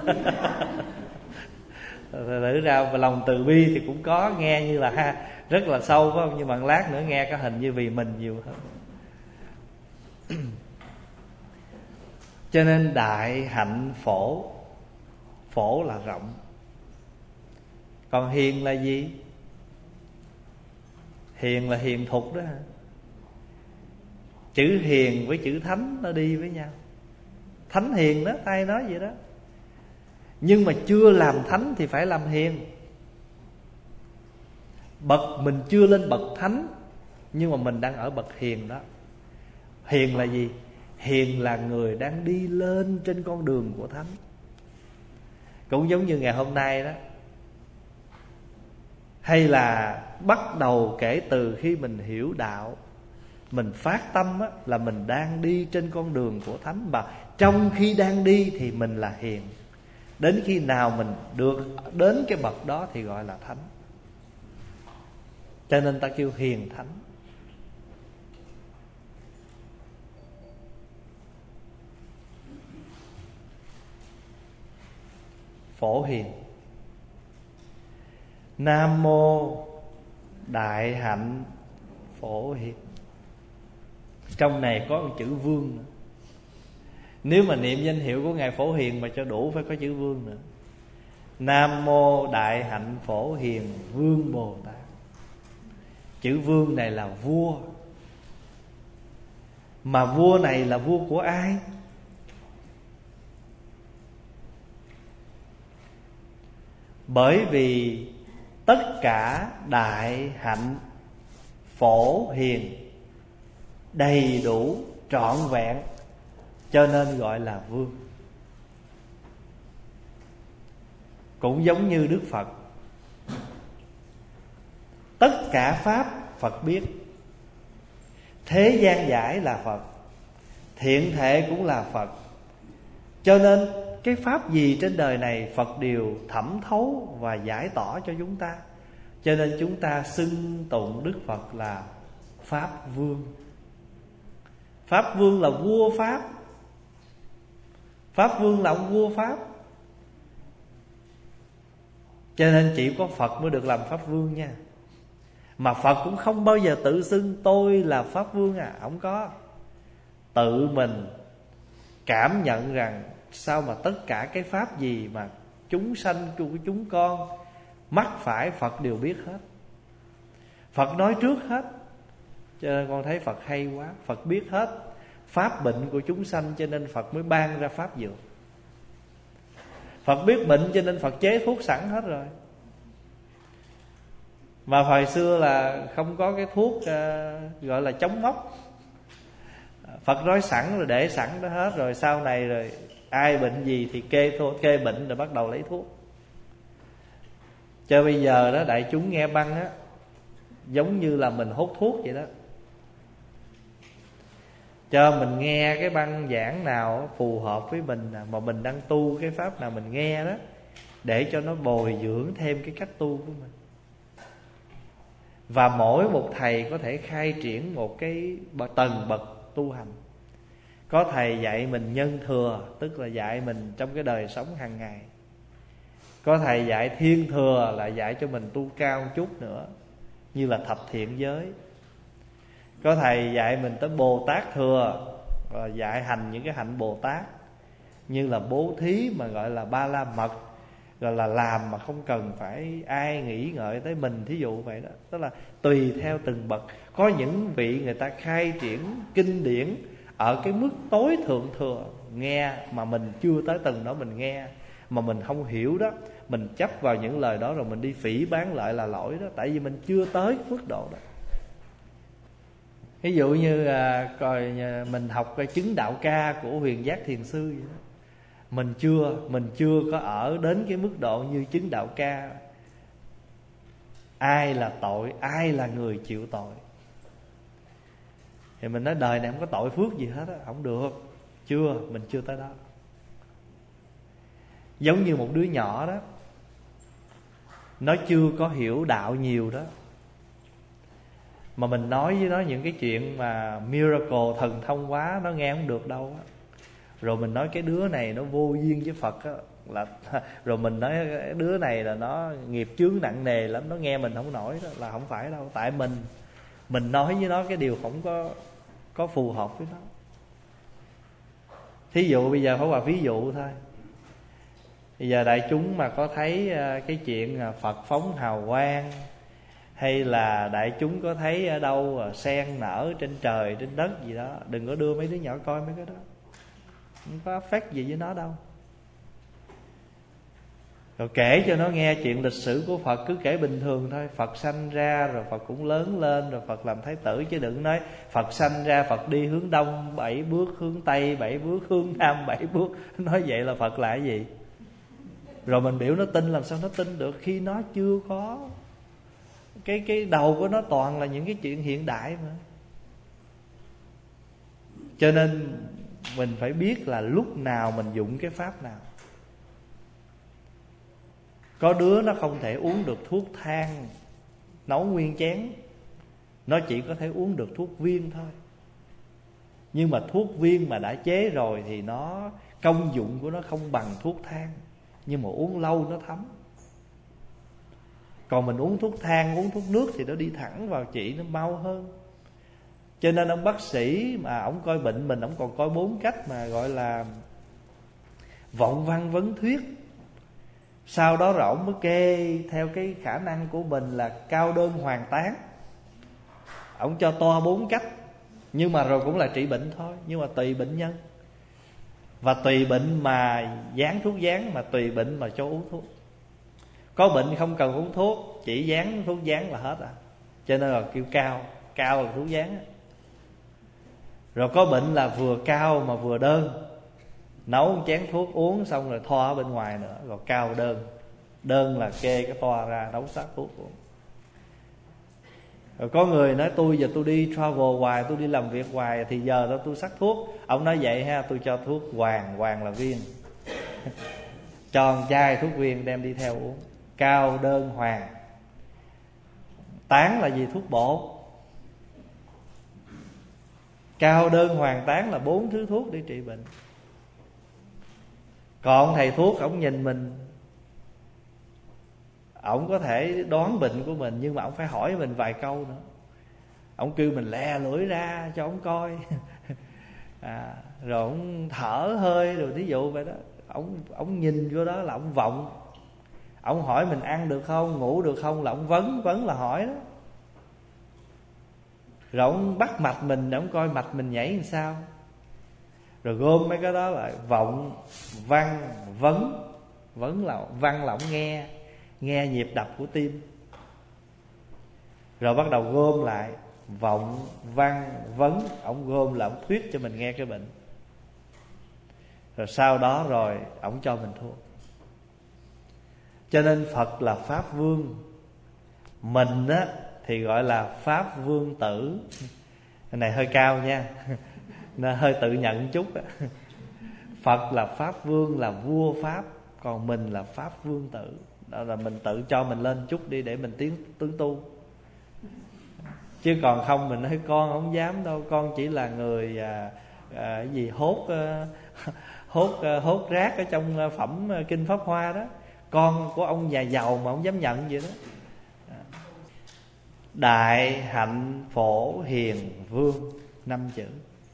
Thử ra lòng từ bi thì cũng có, nghe như là rất là sâu phải không? Nhưng mà lát nữa nghe có hình như vì mình nhiều hơn. Cho nên đại hạnh phổ. Phổ là rộng. Còn hiền là gì? Hiền là hiền thục đó. Chữ hiền với chữ thánh nó đi với nhau. Thánh hiền đó, ai nói vậy đó. Nhưng mà chưa làm thánh thì phải làm hiền. Bậc mình chưa lên bậc thánh, nhưng mà mình đang ở bậc hiền đó. Hiền là gì? Hiền là người đang đi lên trên con đường của thánh. Cũng giống như ngày hôm nay đó, hay là bắt đầu kể từ khi mình hiểu đạo, mình phát tâm á, là mình đang đi trên con đường của thánh. Và trong khi đang đi thì mình là hiền. Đến khi nào mình được đến cái bậc đó thì gọi là thánh. Cho nên ta kêu hiền thánh. Phổ hiền. Nam mô Đại Hạnh Phổ Hiền. Trong này có một chữ vương nữa. Nếu mà niệm danh hiệu của Ngài Phổ Hiền mà cho đủ phải có chữ vương nữa. Nam mô Đại Hạnh Phổ Hiền Vương Bồ Tát. Chữ vương này là vua. Mà vua này là vua của ai? Bởi vì tất cả đại hạnh phổ hiền đầy đủ trọn vẹn, cho nên gọi là vương. Cũng giống như Đức Phật, tất cả pháp Phật biết, thế gian giải là Phật, thiện thể cũng là Phật. Cho nên cái pháp gì trên đời này Phật đều thẩm thấu và giải tỏ cho chúng ta. Cho nên chúng ta xưng tụng Đức Phật là Pháp Vương. Pháp Vương là vua Pháp. Pháp Vương là ông vua Pháp. Cho nên chỉ có Phật mới được làm Pháp Vương nha. Mà Phật cũng không bao giờ tự xưng tôi là Pháp Vương à. Không có. Tự mình cảm nhận rằng sao mà tất cả cái pháp gì mà chúng sanh của chúng con mắc phải, Phật đều biết hết. Phật nói trước hết. Cho nên con thấy Phật hay quá. Phật biết hết pháp bệnh của chúng sanh, cho nên Phật mới ban ra pháp dược. Phật biết bệnh cho nên Phật chế thuốc sẵn hết rồi. Mà hồi xưa là không có cái thuốc gọi là chống mốc. Phật nói sẵn rồi, để sẵn đó hết rồi. Sau này rồi ai bệnh gì thì kê bệnh rồi bắt đầu lấy thuốc. Cho bây giờ đó đại chúng nghe băng á, giống như là mình hút thuốc vậy đó. Cho mình nghe cái băng giảng nào phù hợp với mình, mà mình đang tu cái pháp nào mình nghe đó, để cho nó bồi dưỡng thêm cái cách tu của mình. Và mỗi một thầy có thể khai triển một cái tầng bậc tu hành. Có thầy dạy mình nhân thừa, tức là dạy mình trong cái đời sống hàng ngày. Có thầy dạy thiên thừa, là dạy cho mình tu cao một chút nữa, như là thập thiện giới. Có thầy dạy mình tới Bồ Tát thừa, và dạy hành những cái hạnh Bồ Tát, như là bố thí mà gọi là ba la mật, gọi là làm mà không cần phải ai nghĩ ngợi tới mình, thí dụ vậy đó. Tức là tùy theo từng bậc. Có những vị người ta khai triển kinh điển ở cái mức tối thượng thừa, nghe mà mình chưa tới tầng đó mình nghe mà mình không hiểu đó, mình chấp vào những lời đó rồi mình đi phỉ báng lại là lỗi đó. Tại vì mình chưa tới mức độ đó. Ví dụ như coi mình học cái chứng đạo ca của Huyền Giác Thiền Sư vậy đó. Mình chưa có ở đến cái mức độ như chứng đạo ca. Ai là tội, ai là người chịu tội? Thì mình nói đời này không có tội phước gì hết á, không được. Mình chưa tới đó. Giống như một đứa nhỏ đó, nó chưa có hiểu đạo nhiều đó, mà mình nói với nó những cái chuyện mà miracle, thần thông quá, nó nghe không được đâu á. Rồi mình nói cái đứa này nó vô duyên với Phật á, là rồi mình nói cái đứa này là nó nghiệp chướng nặng nề lắm, nó nghe mình không nổi đó, là không phải đâu. Tại mình nói với nó cái điều không có phù hợp với nó. Thí dụ bây giờ phải qua ví dụ thôi. Bây giờ đại chúng mà có thấy cái chuyện Phật phóng hào quang, hay là đại chúng có thấy ở đâu sen nở trên trời trên đất gì đó, đừng có đưa mấy đứa nhỏ coi mấy cái đó. Không có effect gì với nó đâu. Rồi kể cho nó nghe chuyện lịch sử của Phật, cứ kể bình thường thôi. Phật sanh ra rồi Phật cũng lớn lên, rồi Phật làm thái tử. Chứ đừng nói Phật sanh ra Phật đi hướng đông 7 bước, hướng tây 7 bước, hướng nam 7 bước. Nói vậy là Phật là cái gì? Rồi mình biểu nó tin, làm sao nó tin được khi nó chưa có cái đầu của nó toàn là những cái chuyện hiện đại mà. Cho nên mình phải biết là lúc nào mình dụng cái pháp nào. Có đứa nó không thể uống được thuốc thang nấu nguyên chén, nó chỉ có thể uống được thuốc viên thôi. Nhưng mà thuốc viên mà đã chế rồi thì nó công dụng của nó không bằng thuốc thang, nhưng mà uống lâu nó thấm. Còn mình uống thuốc thang, uống thuốc nước thì nó đi thẳng vào trị, nó mau hơn. Cho nên ông bác sĩ mà ông coi bệnh mình, ông còn coi 4 cách mà gọi là vọng văn vấn thuyết. Sau đó rồi ông mới kê theo cái khả năng của mình là cao đơn hoàn tán. Ông cho toa 4 cách, nhưng mà rồi cũng là trị bệnh thôi, nhưng mà tùy bệnh nhân. Và tùy bệnh mà dán thuốc dán, mà tùy bệnh mà cho uống thuốc. Có bệnh không cần uống thuốc, chỉ dán thuốc dán là hết à. Cho nên là kêu cao, cao là thuốc dán. Rồi có bệnh là vừa cao mà vừa đơn, nấu một chén thuốc uống xong rồi thoa ở bên ngoài nữa, rồi cao đơn. Đơn là kê cái toa ra nấu sát thuốc uống. Rồi có người nói tôi giờ tôi đi travel hoài, tôi đi làm việc hoài, thì giờ đó tôi sắc thuốc. Ông nói vậy ha, tôi cho thuốc hoàng, hoàng là viên. Cho một chai thuốc viên đem đi theo uống. Cao đơn hoàng. Tán là gì? Thuốc bột. Cao đơn hoàng tán là 4 thứ thuốc để trị bệnh. Còn thầy thuốc ổng nhìn mình, ổng có thể đoán bệnh của mình, nhưng mà ổng phải hỏi mình vài câu nữa. Ổng kêu mình le lưỡi ra cho ổng coi. Rồi ổng thở hơi, rồi thí dụ vậy đó. Ổng nhìn vô đó là ổng vọng. Ổng hỏi mình ăn được không, ngủ được không là ổng vấn là hỏi đó. Rồi ổng bắt mạch mình, ổng coi mạch mình nhảy làm sao. Rồi gom mấy cái đó lại vọng, văn, vấn. Vấn là văn là ổng nghe nhịp đập của tim. Rồi bắt đầu gom lại vọng, văn, vấn. Ổng gom là ổng thuyết cho mình nghe cái bệnh. Rồi sau đó rồi ổng cho mình thuốc. Cho nên Phật là Pháp Vương, mình á thì gọi là Pháp Vương Tử. Cái này hơi cao nha, nó hơi tự nhận một chút á. Phật là Pháp Vương, là vua Pháp, còn mình là Pháp Vương Tử. Đó là mình tự cho mình lên chút đi để mình tiến tu. Chứ còn không mình nói con không dám đâu, con chỉ là người cái gì hốt rác ở trong phẩm Kinh Pháp Hoa đó. Con của ông nhà giàu mà không dám nhận vậy đó. Đại hạnh phổ hiền vương, 5 chữ.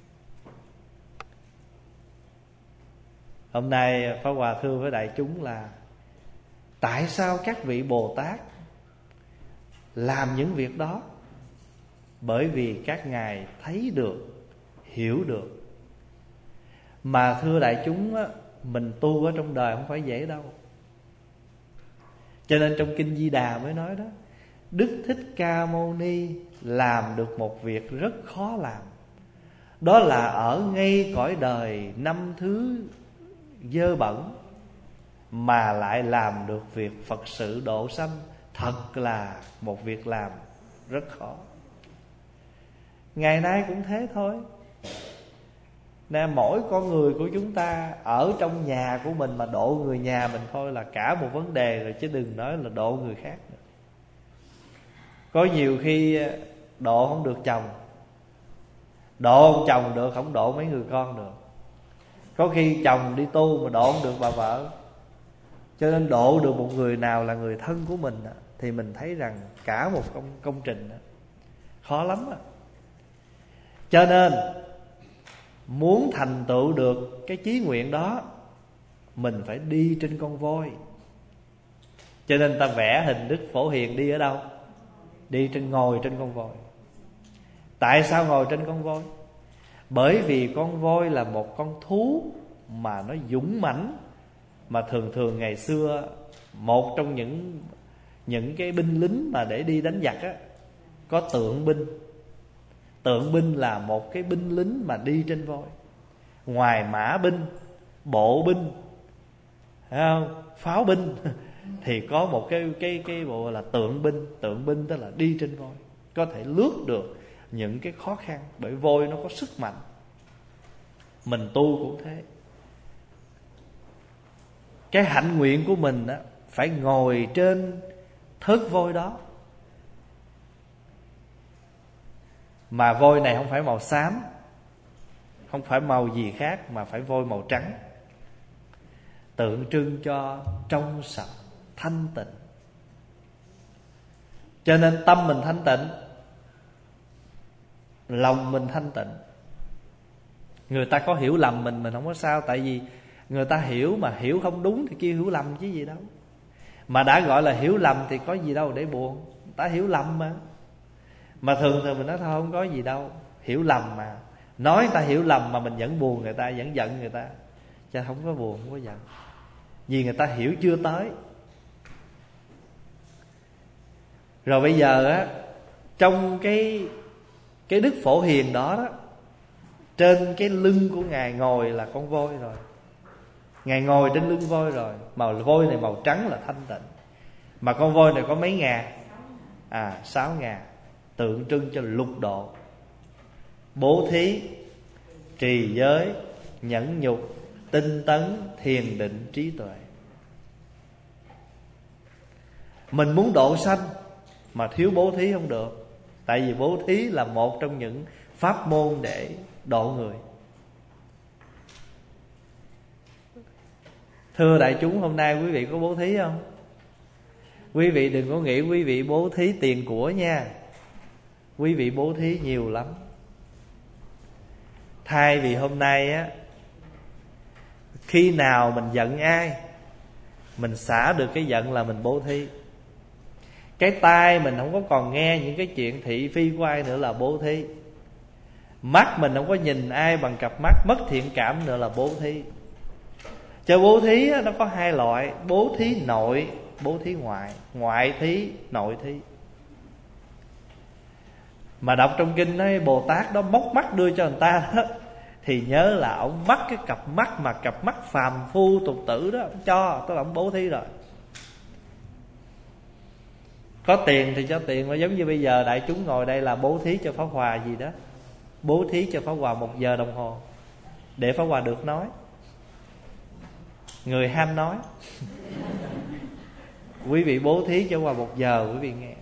Hôm nay Pháp Hòa thưa với đại chúng là tại sao các vị Bồ Tát làm những việc đó? Bởi vì các ngài thấy được, hiểu được. Mà thưa đại chúng á, mình tu ở trong đời không phải dễ đâu. Cho nên trong Kinh Di Đà mới nói đó, Đức Thích Ca Mâu Ni làm được một việc rất khó làm. Đó là ở ngay cõi đời 5 thứ dơ bẩn mà lại làm được việc Phật sự độ sanh. Thật là một việc làm rất khó. Ngày nay cũng thế thôi. Nè, mỗi con người của chúng ta ở trong nhà của mình mà độ người nhà mình thôi là cả một vấn đề rồi, chứ đừng nói là độ người khác nữa. Có nhiều khi độ không được chồng, độ ông chồng được, không độ mấy người con được. Có khi chồng đi tu mà độ không được bà vợ. Cho nên độ được một người nào là người thân của mình thì mình thấy rằng cả một công trình khó lắm. Cho nên muốn thành tựu được cái chí nguyện đó, mình phải đi trên con voi. Cho nên ta vẽ hình Đức Phổ Hiền đi ở đâu? Ngồi trên con voi. Tại sao ngồi trên con voi? Bởi vì con voi là một con thú mà nó dũng mãnh. Mà thường ngày xưa, một trong những cái binh lính mà để đi đánh giặc á, có tượng binh. Tượng binh là một cái binh lính mà đi trên voi. Ngoài mã binh, bộ binh, thấy không? Pháo binh thì có một cái bộ là tượng binh. Tượng binh tức là đi trên voi, có thể lướt được những cái khó khăn. Bởi voi nó có sức mạnh. Mình tu cũng thế. Cái hạnh nguyện của mình á, phải ngồi trên thớt vôi đó. Mà vôi này không phải màu xám, không phải màu gì khác, mà phải vôi màu trắng, tượng trưng cho trong sạch thanh tịnh. Cho nên tâm mình thanh tịnh, lòng mình thanh tịnh. Người ta có hiểu lầm mình không có sao. Tại vì người ta hiểu mà hiểu không đúng thì kêu hiểu lầm chứ gì đâu. Mà đã gọi là hiểu lầm thì có gì đâu để buồn. Người ta hiểu lầm mà. Mà thường mình nói thôi không có gì đâu, hiểu lầm mà. Nói người ta hiểu lầm mà mình vẫn buồn người ta, vẫn giận người ta. Chứ không có buồn, không có giận. Vì người ta hiểu chưa tới. Rồi bây giờ á, trong cái Đức Phổ Hiền đó đó, trên cái lưng của Ngài ngồi là con voi rồi. Ngài ngồi trên lưng voi rồi. Màu voi này màu trắng là thanh tịnh. Mà con voi này có mấy ngà? 6 ngà, tượng trưng cho lục độ, bố thí, trì giới, nhẫn nhục, tinh tấn, thiền định, trí tuệ. Mình muốn độ sanh mà thiếu bố thí không được. Tại vì bố thí là một trong những pháp môn để độ người. Thưa đại chúng, hôm nay quý vị có bố thí không? Quý vị đừng có nghĩ quý vị bố thí tiền của nha. Quý vị bố thí nhiều lắm. Thay vì hôm nay á, khi nào mình giận ai, mình xả được cái giận là mình bố thí. Cái tai mình không có còn nghe những cái chuyện thị phi của ai nữa là bố thí. Mắt mình không có nhìn ai bằng cặp mắt mất thiện cảm nữa là bố thí. Cho bố thí á, nó có 2 loại: bố thí nội, bố thí ngoại. Ngoại thí, nội thí. Mà đọc trong kinh nói Bồ Tát đó móc mắt đưa cho người ta đó, thì nhớ là ông mắc cái cặp mắt mà cặp mắt phàm phu tục tử đó, ông cho, tức là ông bố thí rồi. Có tiền thì cho tiền, mà giống như bây giờ đại chúng ngồi đây là bố thí cho Pháp Hòa gì đó. Bố thí cho Pháp Hòa 1 giờ đồng hồ để Pháp Hòa được nói. Người ham nói. Quý vị bố thí cho Pháp Hòa 1 giờ quý vị nghe.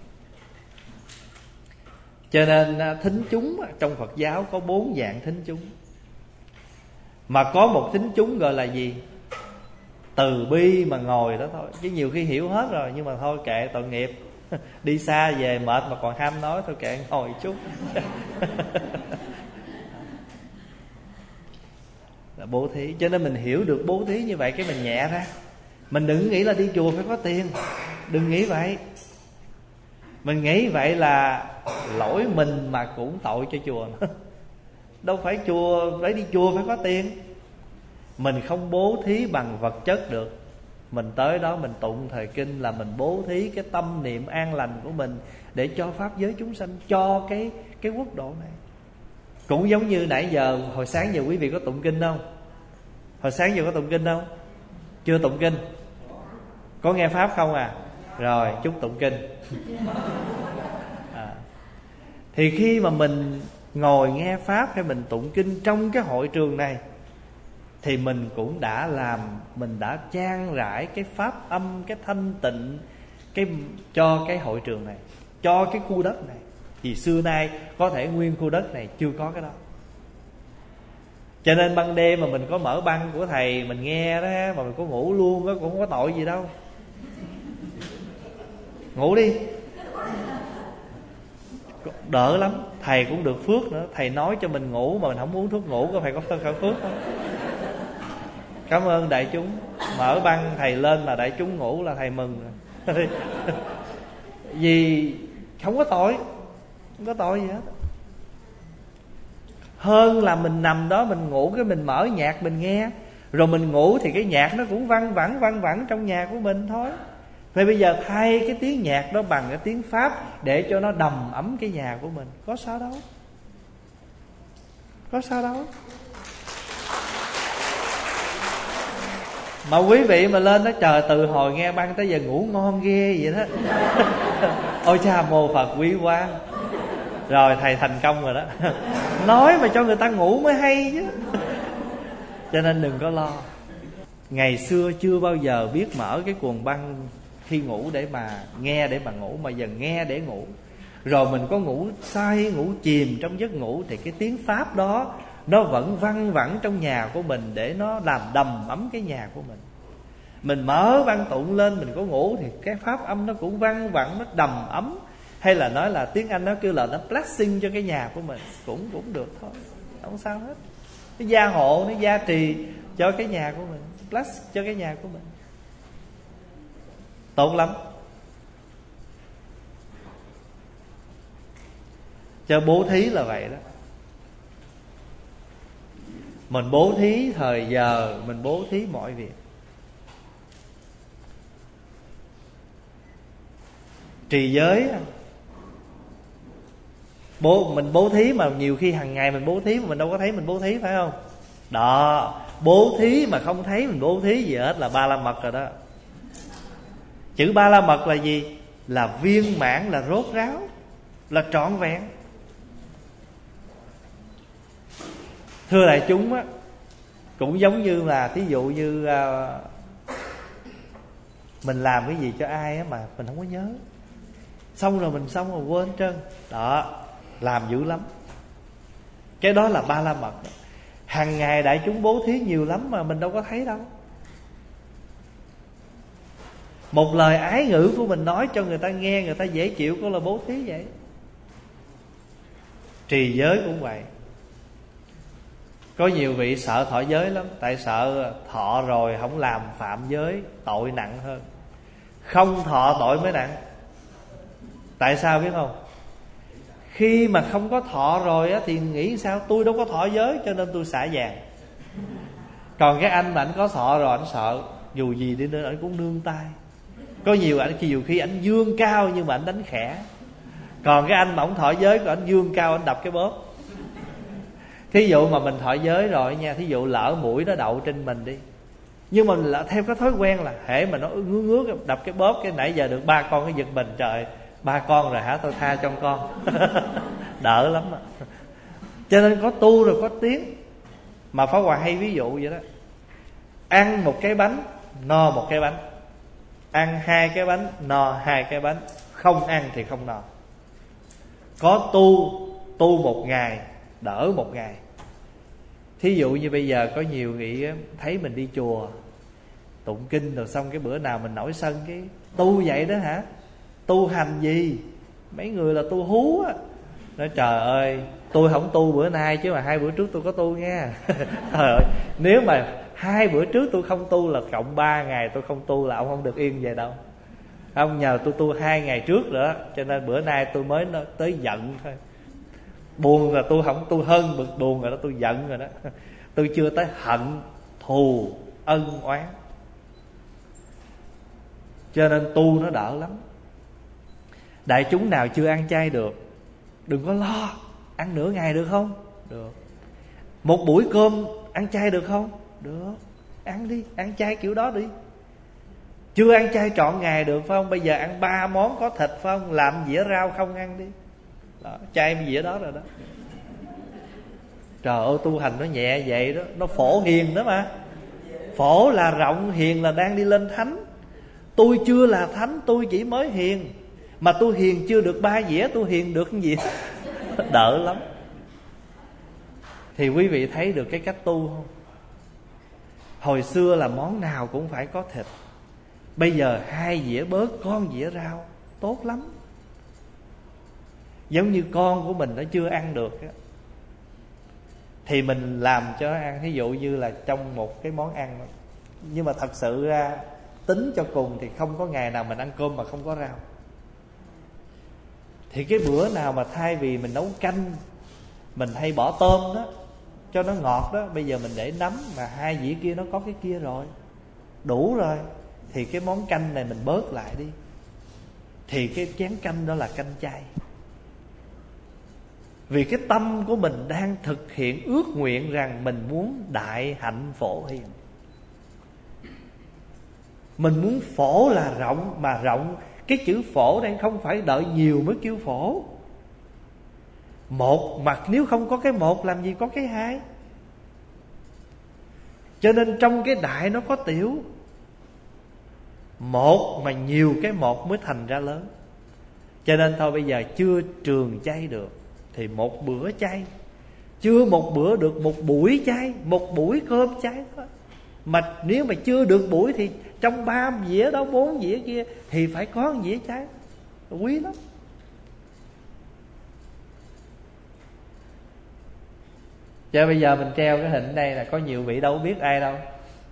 Cho nên thính chúng trong Phật giáo có 4 dạng thính chúng. Mà có một thính chúng gọi là gì? Từ bi mà ngồi đó thôi. Chứ nhiều khi hiểu hết rồi, nhưng mà thôi kệ, tội nghiệp. Đi xa về mệt mà còn ham nói, thôi kệ ngồi chút. Là bố thí. Cho nên mình hiểu được bố thí như vậy, cái mình nhẹ ra. Mình đừng nghĩ là đi chùa phải có tiền. Đừng nghĩ vậy. Mình nghĩ vậy là lỗi mình mà cũng tội cho chùa nữa. Đâu phải chùa, phải đi chùa phải có tiền. Mình không bố thí bằng vật chất được. Mình tới đó mình tụng thời kinh là mình bố thí cái tâm niệm an lành của mình để cho pháp giới chúng sanh, cho cái quốc độ này. Cũng giống như nãy giờ, hồi sáng giờ quý vị có tụng kinh không? Hồi sáng giờ có tụng kinh không? Chưa tụng kinh? Có nghe pháp không à? Rồi, chúc tụng kinh. Thì khi mà mình ngồi nghe pháp hay mình tụng kinh trong cái hội trường này, thì mình cũng đã làm, mình đã chan rải cái pháp âm, cái thanh tịnh cho cái hội trường này, cho cái khu đất này. Vì xưa nay có thể nguyên khu đất này chưa có cái đó. Cho nên ban đêm mà mình có mở băng của thầy mình nghe đó, mà mình có ngủ luôn đó, cũng không có tội gì đâu. Ngủ đi, đỡ lắm. Thầy cũng được phước nữa. Thầy nói cho mình ngủ mà mình không uống thuốc ngủ, có phải có phước không? Cảm ơn đại chúng. Mở băng thầy lên là đại chúng ngủ là thầy mừng rồi. Vì không có tội, không có tội gì hết. Hơn là mình nằm đó mình ngủ, cái mình mở nhạc mình nghe, rồi mình ngủ thì cái nhạc nó cũng văng vẳng trong nhà của mình thôi. Vậy bây giờ thay cái tiếng nhạc đó bằng cái tiếng Pháp để cho nó đầm ấm cái nhà của mình, có sao đâu. Có sao đâu. Mà quý vị mà lên đó, trời, từ hồi nghe băng tới giờ ngủ ngon ghê vậy đó. Ôi cha, mô Phật quý quá. Rồi thầy thành công rồi đó. Nói mà cho người ta ngủ mới hay chứ. Cho nên đừng có lo. Ngày xưa chưa bao giờ biết mở cái cuồng băng khi ngủ để mà nghe để mà ngủ, mà giờ nghe để ngủ. Rồi mình có ngủ say, ngủ chìm trong giấc ngủ, thì cái tiếng Pháp đó nó vẫn văng vẳng trong nhà của mình, để nó làm đầm ấm cái nhà của mình. Mình mở văn tụng lên, mình có ngủ thì cái pháp âm nó cũng văng vẳng, nó đầm ấm. Hay là nói là tiếng Anh nó kêu là nó blessing cho cái nhà của mình, cũng được thôi, không sao hết. Nó gia hộ, nó gia trì cho cái nhà của mình, bless cho cái nhà của mình, tốt lắm. Cho bố thí là vậy đó. Mình bố thí thời giờ, mình bố thí mọi việc. Trì giới, mình bố thí mà nhiều khi hàng ngày mình bố thí mà mình đâu có thấy mình bố thí, phải không? Đó, bố thí mà không thấy mình bố thí gì hết là ba la mật rồi đó. Chữ ba la mật là gì? Là viên mãn, là rốt ráo, là trọn vẹn. Thưa đại chúng á, cũng giống như là thí dụ như mình làm cái gì cho ai á mà mình không có nhớ, xong rồi quên trơn. Đó, làm dữ lắm. Cái đó là ba la mật đó. Hàng ngày đại chúng bố thí nhiều lắm mà mình đâu có thấy đâu. Một lời ái ngữ của mình nói cho người ta nghe, người ta dễ chịu, cũng là bố thí vậy. Trì giới cũng vậy. Có nhiều vị sợ thọ giới lắm, tại sợ thọ rồi không làm phạm giới, tội nặng hơn. Không thọ tội mới nặng. Tại sao biết không? Khi mà không có thọ rồi á, thì nghĩ sao? Tôi đâu có thọ giới cho nên tôi xả vàng. Còn cái anh mà anh có thọ rồi, anh sợ dù gì đi nữa anh cũng nương tay. Có nhiều khi anh dương cao nhưng mà anh đánh khẽ. Còn cái anh mà ông thọ giới, còn anh dương cao anh đập cái bóp. Thí dụ mà mình thọ giới rồi nha, thí dụ lỡ mũi nó đậu trên mình đi, nhưng mà theo cái thói quen là hễ mà nó ngước đập cái bóp, cái nãy giờ được 3 con cái giật mình, trời 3 con rồi hả, tôi tha cho con. Đỡ lắm à. Cho nên có tu rồi có tiếng. Mà Pháp Hòa hay ví dụ vậy đó. Ăn một cái bánh no một cái bánh, ăn 2 cái bánh no 2 cái bánh, không ăn thì không no. Có tu 1 ngày đỡ 1 ngày. Thí dụ như bây giờ có nhiều vị thấy mình đi chùa tụng kinh rồi xong cái bữa nào mình nổi sân cái tu vậy đó hả, tu hành gì, mấy người là tu hú á. Nói trời ơi, tôi không tu bữa nay chứ mà 2 bữa trước tôi có tu nha. Trời ơi, nếu mà 2 bữa trước tôi không tu là cộng 3 ngày tôi không tu là ông không được yên vậy đâu. Ông nhờ tôi tu 2 ngày trước nữa, cho nên bữa nay tôi mới tới giận thôi. Buồn là tôi không tu, hơn bực buồn rồi đó, tôi giận rồi đó. Tôi chưa tới hận thù ân oán. Cho nên tu nó đỡ lắm. Đại chúng nào chưa ăn chay được, đừng có lo. Ăn nửa ngày được không? Được. Một buổi cơm ăn chay được không? Được. Ăn đi, ăn chay kiểu đó đi. Chưa ăn chay trọn ngày được phải không? Bây giờ ăn 3 món có thịt phải không? Làm dĩa rau không ăn đi. Đó, chay dĩa đó rồi đó. Trời ơi, tu hành nó nhẹ vậy đó. Nó phổ hiền đó mà. Phổ là rộng, hiền là đang đi lên thánh. Tôi chưa là thánh, tôi chỉ mới hiền. Mà tôi hiền chưa được 3 dĩa, tôi hiền được cái gì? Đỡ lắm. Thì quý vị thấy được cái cách tu không? Hồi xưa là món nào cũng phải có thịt, bây giờ 2 dĩa bớt, con dĩa rau, tốt lắm. Giống như con của mình nó chưa ăn được á, thì mình làm cho nó ăn. Ví dụ như là trong một cái món ăn đó. Nhưng mà thật sự ra tính cho cùng thì không có ngày nào mình ăn cơm mà không có rau. Thì cái bữa nào mà thay vì mình nấu canh, mình hay bỏ tôm đó cho nó ngọt đó, bây giờ mình để nấm, mà 2 dĩa kia nó có cái kia rồi, đủ rồi, thì cái món canh này mình bớt lại đi, thì cái chén canh đó là canh chay. Vì cái tâm của mình đang thực hiện ước nguyện rằng mình muốn đại hạnh phổ hiền. Mình muốn phổ là rộng, mà rộng, cái chữ phổ đây không phải đợi nhiều mới kêu phổ. Một mặt nếu không có cái một làm gì có cái hai. Cho nên trong cái đại nó có tiểu. Một mà nhiều cái một mới thành ra lớn. Cho nên thôi bây giờ chưa trường chay được thì một bữa chay, chưa một bữa được một buổi chay, một buổi cơm chay thôi. Mà nếu mà chưa được buổi thì trong 3 dĩa đó, 4 dĩa kia thì phải có 1 dĩa chay, quý lắm. Cho bây giờ mình treo cái hình đây là có nhiều vị đâu biết ai đâu.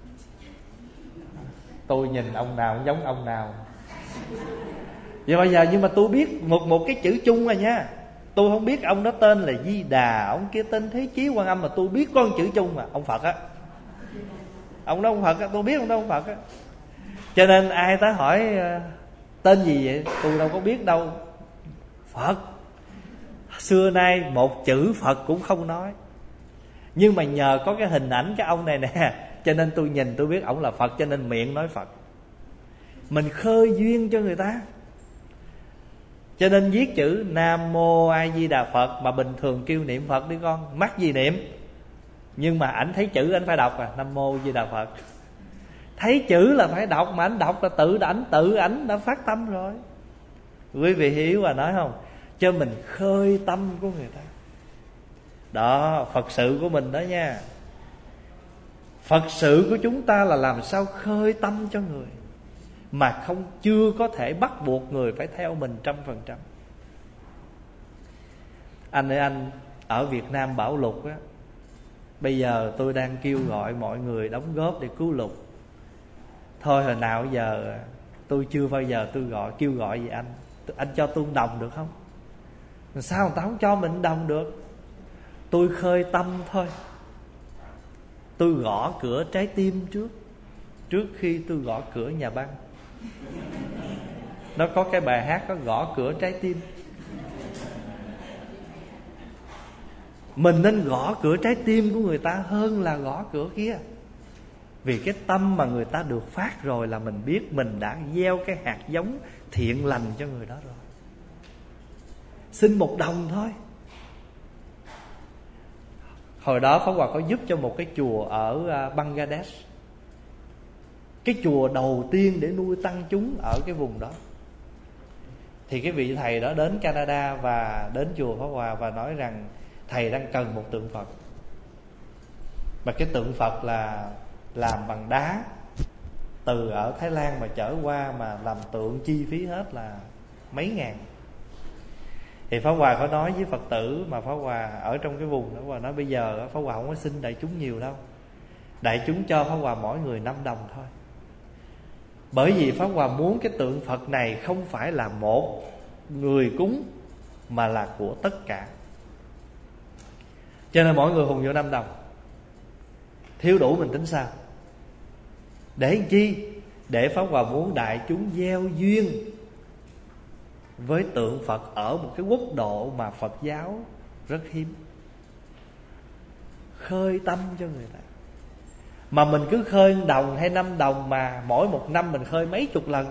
Tôi nhìn ông nào cũng giống ông nào. Vậy bây giờ nhưng mà tôi biết một cái chữ chung rồi nha. Tôi không biết ông đó tên là Di Đà, ông kia tên Thế Chí Quan Âm, mà tôi biết con chữ chung mà, ông Phật á. Ông đó ông Phật á, tôi biết ông đó ông Phật á. Cho nên ai tới hỏi tên gì vậy, tôi đâu có biết đâu. Phật. Xưa nay một chữ Phật cũng không nói. Nhưng mà nhờ có cái hình ảnh cái ông này nè, cho nên tôi nhìn tôi biết ổng là Phật, cho nên miệng nói Phật. Mình khơi duyên cho người ta. Cho nên viết chữ Nam Mô A Di Đà Phật, mà bình thường kêu niệm Phật đi con, mắc gì niệm. Nhưng mà ảnh thấy chữ ảnh phải đọc Nam Mô Di Đà Phật. Thấy chữ là phải đọc, mà ảnh đọc là tự ảnh đã phát tâm rồi. Quý vị hiểu và nói không? Cho mình khơi tâm của người ta. Đó, Phật sự của mình đó nha. Phật sự của chúng ta là làm sao khơi tâm cho người, mà chưa có thể bắt buộc người phải theo mình 100%. Anh ơi anh, ở Việt Nam bão lụt á, bây giờ tôi đang kêu gọi mọi người đóng góp để cứu lụt. Thôi hồi nào giờ tôi chưa bao giờ tôi kêu gọi gì anh cho tôi 1 đồng được không? Sao người ta không cho mình 1 đồng được? Tôi khơi tâm thôi. Tôi gõ cửa trái tim trước khi tôi gõ cửa nhà băng. Nó có cái bài hát có gõ cửa trái tim. Mình nên gõ cửa trái tim của người ta hơn là gõ cửa kia. Vì cái tâm mà người ta được phát rồi là mình biết mình đã gieo cái hạt giống thiện lành cho người đó rồi. Xin 1 đồng thôi. Hồi đó Pháp Hòa có giúp cho một cái chùa ở Bangladesh. Cái chùa đầu tiên để nuôi tăng chúng ở cái vùng đó. Thì cái vị thầy đó đến Canada và đến chùa Pháp Hòa và nói rằng thầy đang cần một tượng Phật. Mà cái tượng Phật là làm bằng đá, từ ở Thái Lan mà chở qua, mà làm tượng chi phí hết là mấy ngàn. Thì Pháp Hòa có nói với Phật tử mà Pháp Hòa ở trong cái vùng đó, Pháp Hòa nói bây giờ Pháp Hòa không có xin đại chúng nhiều đâu, đại chúng cho Pháp Hòa mỗi người 5 đồng thôi. Bởi vì Pháp Hòa muốn cái tượng Phật này không phải là một người cúng, mà là của tất cả. Cho nên mỗi người hùng vô 5 đồng. Thiếu đủ mình tính sao? Để làm chi? Để Pháp Hòa muốn đại chúng gieo duyên với tượng Phật ở một cái quốc độ mà Phật giáo rất hiếm. Khơi tâm cho người ta. Mà mình cứ khơi 1 đồng hay 5 đồng mà mỗi 1 năm mình khơi mấy chục lần.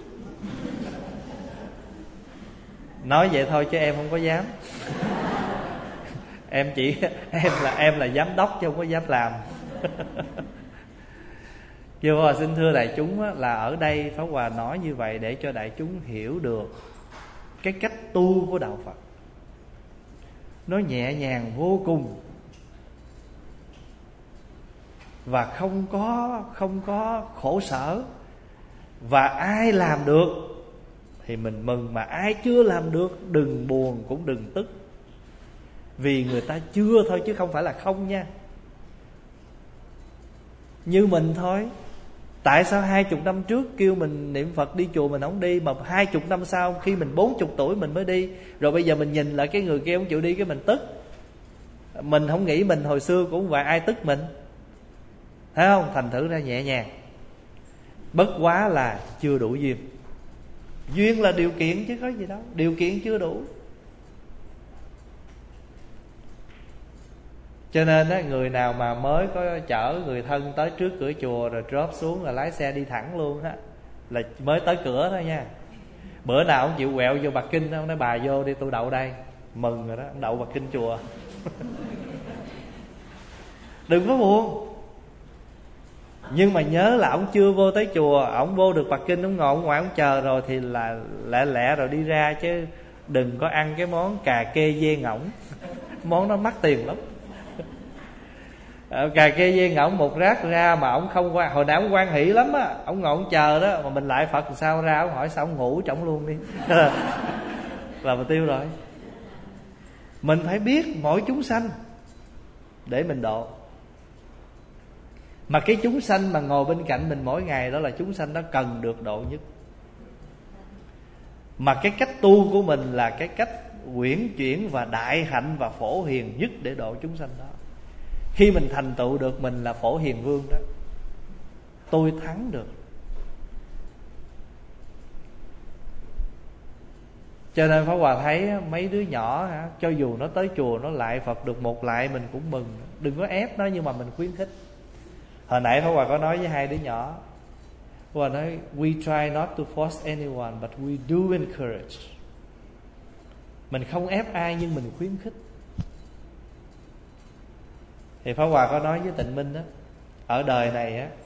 Nói vậy thôi chứ em không có dám. Em là giám đốc chứ không có dám làm. Chứ Pháp Hòa xin thưa đại chúng là ở đây Pháp Hòa nói như vậy để cho đại chúng hiểu được cái cách tu của đạo Phật. Nó nhẹ nhàng vô cùng, và không có khổ sở. Và ai làm được thì mình mừng, mà ai chưa làm được đừng buồn cũng đừng tức. Vì người ta chưa thôi chứ không phải là không nha. Như mình thôi. Tại sao 20 năm trước kêu mình niệm Phật đi chùa mình không đi, mà 20 năm sau khi mình 40 tuổi mình mới đi. Rồi bây giờ mình nhìn lại cái người kia không chịu đi, cái mình tức. Mình không nghĩ mình hồi xưa cũng vậy, ai tức mình, thấy không? Thành thử ra nhẹ nhàng. Bất quá là chưa đủ duyên. Duyên là điều kiện chứ có gì đâu. Điều kiện chưa đủ. Cho nên á, người nào mà mới có chở người thân tới trước cửa chùa rồi drop xuống là lái xe đi thẳng luôn á, là mới tới cửa thôi nha. Bữa nào không chịu quẹo vô Bạc Kinh, không nói bà vô đi tôi đậu đây. Mừng rồi đó, đậu Bạc Kinh chùa. Đừng có buồn. Nhưng mà nhớ là ổng chưa vô tới chùa, ổng vô được Bạc Kinh, ổng ngồi ổng ngoài ổng chờ rồi thì là lẹ lẹ rồi đi ra, chứ đừng có ăn cái món cà kê dê ngỗng. Món nó mắc tiền lắm. Cà kê dê ngỗng một rác ra mà ổng không qua. Hồi nào ổng quan hỷ lắm á, ổng ngồi ổng chờ đó, mà mình lại Phật làm sao ra, ổng hỏi sao ổng ngủ trỏng luôn đi. Là mình tiêu rồi. Mình phải biết mỗi chúng sanh để mình độ. Mà cái chúng sanh mà ngồi bên cạnh mình mỗi ngày đó là chúng sanh đó cần được độ nhất. Mà cái cách tu của mình là cái cách uyển chuyển và đại hạnh và phổ hiền nhất để độ chúng sanh đó. Khi mình thành tựu được mình là phổ hiền vương đó, tôi thắng được. Cho nên Pháp Hòa thấy mấy đứa nhỏ cho dù nó tới chùa nó lại Phật được một lại mình cũng mừng. Đừng có ép nó, nhưng mà mình khuyến khích. Hồi nãy Pháp Hòa có nói với hai đứa nhỏ, Pháp Hòa nói we try not to force anyone, but we do encourage. Mình không ép ai nhưng mình khuyến khích. Thì Pháp Hòa có nói với Tịnh Minh đó, ở đời này á,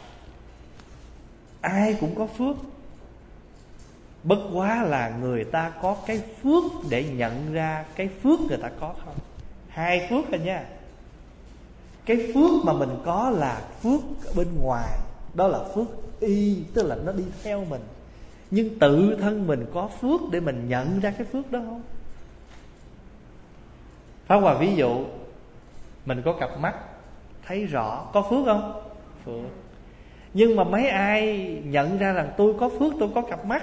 ai cũng có phước, bất quá là người ta có cái phước để nhận ra cái phước người ta có không. Hai phước rồi nha. Cái phước mà mình có là phước bên ngoài, đó là phước y, tức là nó đi theo mình. Nhưng tự thân mình có phước để mình nhận ra cái phước đó không? Pháp Hòa ví dụ, mình có cặp mắt thấy rõ, có phước không? Phước. Nhưng mà mấy ai nhận ra rằng tôi có phước, tôi có cặp mắt,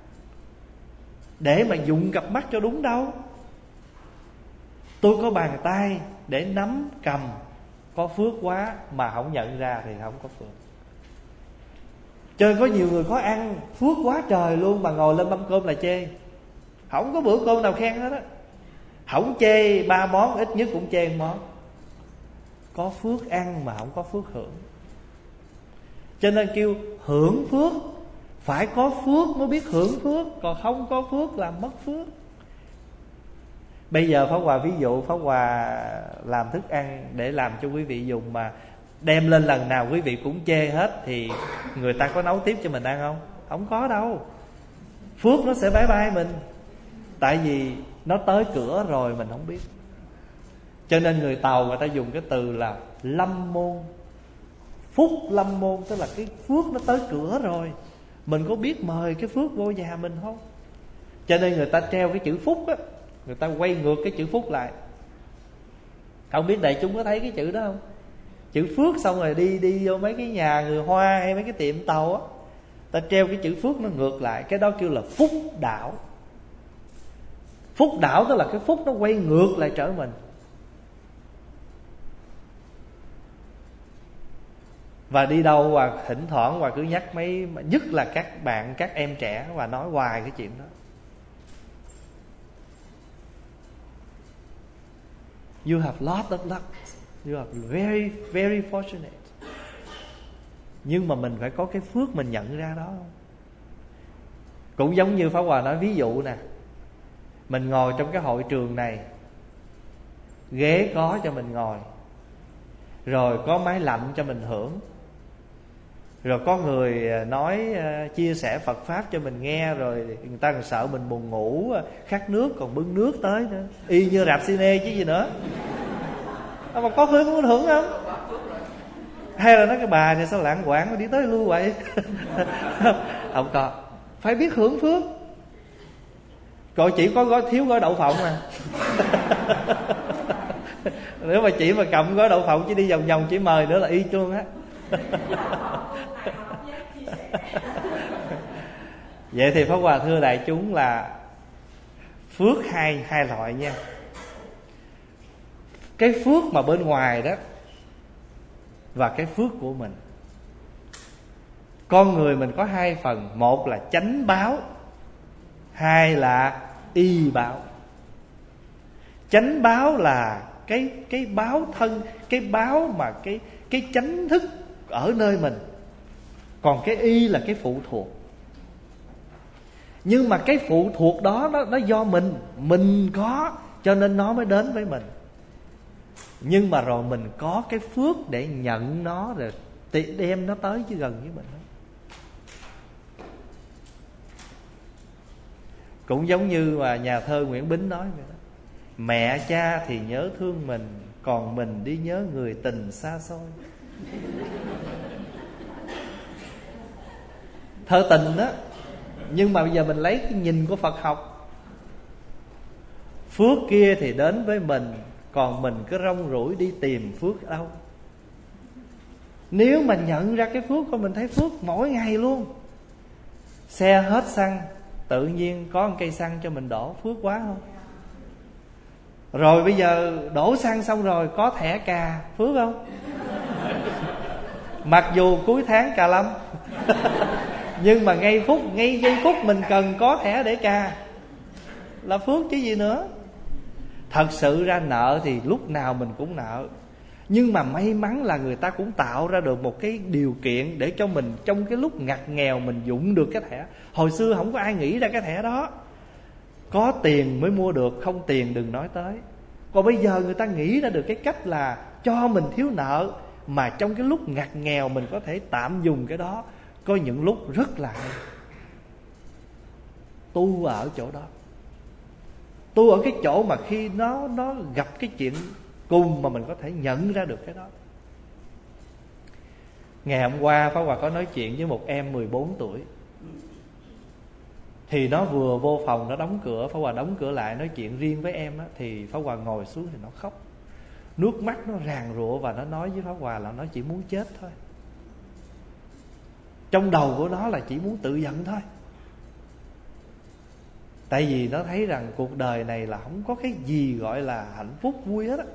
để mà dùng cặp mắt cho đúng đâu. Tôi có bàn tay để nắm cầm, có phước quá mà không nhận ra thì không có phước. Cho nên có nhiều người có ăn phước quá trời luôn, mà ngồi lên mâm cơm là chê. Không có bữa cơm nào khen hết á. Không chê 3 món, ít nhất cũng chê 1 món. Có phước ăn mà không có phước hưởng. Cho nên kêu hưởng phước, phải có phước mới biết hưởng phước, còn không có phước là mất phước. Bây giờ Pháp Hòa ví dụ, Pháp Hòa làm thức ăn để làm cho quý vị dùng, mà đem lên lần nào quý vị cũng chê hết, thì người ta có nấu tiếp cho mình ăn không? Không có đâu. Phước nó sẽ bye bye mình, tại vì nó tới cửa rồi mình không biết. Cho nên người Tàu người ta dùng cái từ là lâm môn, phúc lâm môn, tức là cái phước nó tới cửa rồi, mình có biết mời cái phước vô nhà mình không? Cho nên người ta treo cái chữ phúc á, người ta quay ngược cái chữ phúc lại. Không biết đại chúng có thấy cái chữ đó không? Chữ phước xong rồi đi vô mấy cái nhà người Hoa hay mấy cái tiệm Tàu á, ta treo cái chữ phước nó ngược lại, cái đó kêu là phúc đảo. Phúc đảo tức là cái phúc nó quay ngược lại trở mình. Và đi đâu và thỉnh thoảng và cứ nhắc mấy, nhất là các bạn, các em trẻ, và nói hoài cái chuyện đó. You have lot of luck, you are very very fortunate. Nhưng mà mình phải có cái phước mình nhận ra đó không? Cũng giống như Pháp Hòa nói ví dụ nè, mình ngồi trong cái hội trường này, ghế có cho mình ngồi, rồi có máy lạnh cho mình hưởng, rồi có người nói chia sẻ Phật Pháp cho mình nghe, rồi người ta còn sợ mình buồn ngủ khát nước còn bưng nước tới nữa, y như rạp cine chứ gì nữa. Mà có hưởng không? Hay là nói cái bà này sao lãng quảng mà đi tới lui vậy? Không có. Phải biết hưởng phước. Còn chỉ có thiếu gói đậu phộng mà. Nếu mà chỉ mà cầm gói đậu phộng chỉ đi vòng vòng chỉ mời nữa là y chuông á. Vậy thì Pháp Hòa thưa đại chúng là phước hai loại nha. Cái phước mà bên ngoài đó và cái phước của mình. Con người mình có 2 phần, một là chánh báo, 2 là y báo. Chánh báo là cái báo thân, cái báo mà cái chánh thức ở nơi mình. Còn cái y là cái phụ thuộc. Nhưng mà cái phụ thuộc đó nó do mình có, cho nên nó mới đến với mình. Nhưng mà rồi mình có cái phước để nhận nó, rồi thì đem nó tới chứ gần với mình đó. Cũng giống như mà nhà thơ Nguyễn Bính nói vậy đó: mẹ cha thì nhớ thương mình, còn mình đi nhớ người tình xa xôi. Thơ tình đó. Nhưng mà bây giờ mình lấy cái nhìn của Phật học. Phước kia thì đến với mình, còn mình cứ rong ruổi đi tìm phước đâu. Nếu mà nhận ra cái phước của mình, thấy phước mỗi ngày luôn. Xe hết xăng, tự nhiên có một cây xăng cho mình đổ, phước quá không? Rồi bây giờ đổ xăng xong rồi có thẻ cà, phước không? Mặc dù cuối tháng cà lâm nhưng mà ngay giây phút mình cần có thẻ để cà là phước chứ gì nữa. Thật sự ra nợ thì lúc nào mình cũng nợ, nhưng mà may mắn là người ta cũng tạo ra được một cái điều kiện để cho mình trong cái lúc ngặt nghèo mình dụng được cái thẻ. Hồi xưa không có ai nghĩ ra cái thẻ đó. Có tiền mới mua được, không tiền đừng nói tới. Còn bây giờ người ta nghĩ ra được cái cách là cho mình thiếu nợ, mà trong cái lúc ngặt nghèo mình có thể tạm dùng cái đó. Có những lúc rất là hay. Tu ở chỗ đó. Tu ở cái chỗ mà khi nó gặp cái chuyện cùng mà mình có thể nhận ra được cái đó. Ngày hôm qua Pháp Hòa có nói chuyện với một em 14 tuổi. Thì nó vừa vô phòng nó đóng cửa, Pháp Hòa đóng cửa lại nói chuyện riêng với em á, thì Pháp Hòa ngồi xuống thì nó khóc. Nước mắt nó ràn rụa và nó nói với Pháp Hòa là nó chỉ muốn chết thôi. Trong đầu của nó là chỉ muốn tự giận thôi. Tại vì nó thấy rằng cuộc đời này là không có cái gì gọi là hạnh phúc vui hết á.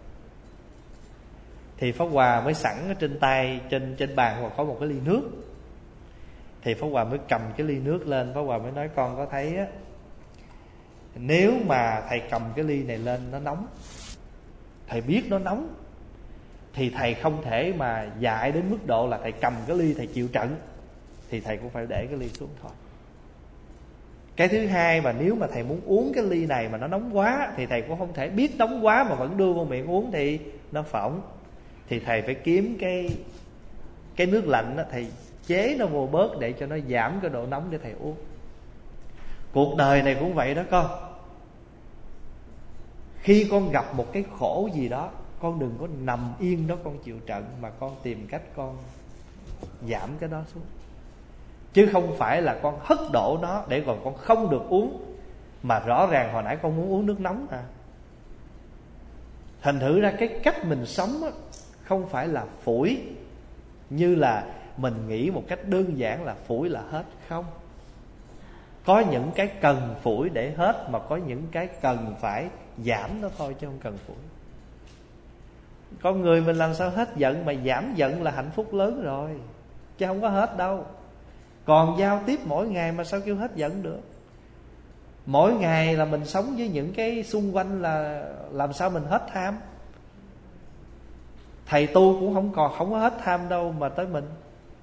Thì Pháp Hòa mới sẵn ở trên tay, trên bàn hoặc có một cái ly nước. Thì Pháp Hòa mới cầm cái ly nước lên, Pháp Hòa mới nói: con có thấy á, nếu mà thầy cầm cái ly này lên nó nóng, thầy biết nó nóng, thì thầy không thể mà dại đến mức độ là thầy cầm cái ly thầy chịu trận. Thì thầy cũng phải để cái ly xuống thôi. Cái thứ hai, mà nếu mà thầy muốn uống cái ly này mà nó nóng quá, thì thầy cũng không thể biết nóng quá mà vẫn đưa vô miệng uống thì nó phỏng. Thì thầy phải kiếm cái nước lạnh đó, thầy chế nó vô bớt để cho nó giảm cái độ nóng để thầy uống. Cuộc đời này cũng vậy đó con. Khi con gặp một cái khổ gì đó, con đừng có nằm yên đó con chịu trận, mà con tìm cách con giảm cái đó xuống. Chứ không phải là con hất đổ nó để còn con không được uống. Mà rõ ràng hồi nãy con muốn uống nước nóng à. Thành thử ra cái cách mình sống á, không phải là phủi như là mình nghĩ một cách đơn giản là phủi là hết. Không. Có những cái cần phủi để hết, mà có những cái cần phải giảm nó thôi chứ không cần phủi. Con người mình làm sao hết giận, mà giảm giận là hạnh phúc lớn rồi, chứ không có hết đâu. Còn giao tiếp mỗi ngày mà sao kêu hết giận được. Mỗi ngày là mình sống với những cái xung quanh, là làm sao mình hết tham. Thầy tu cũng không có hết tham đâu mà tới mình.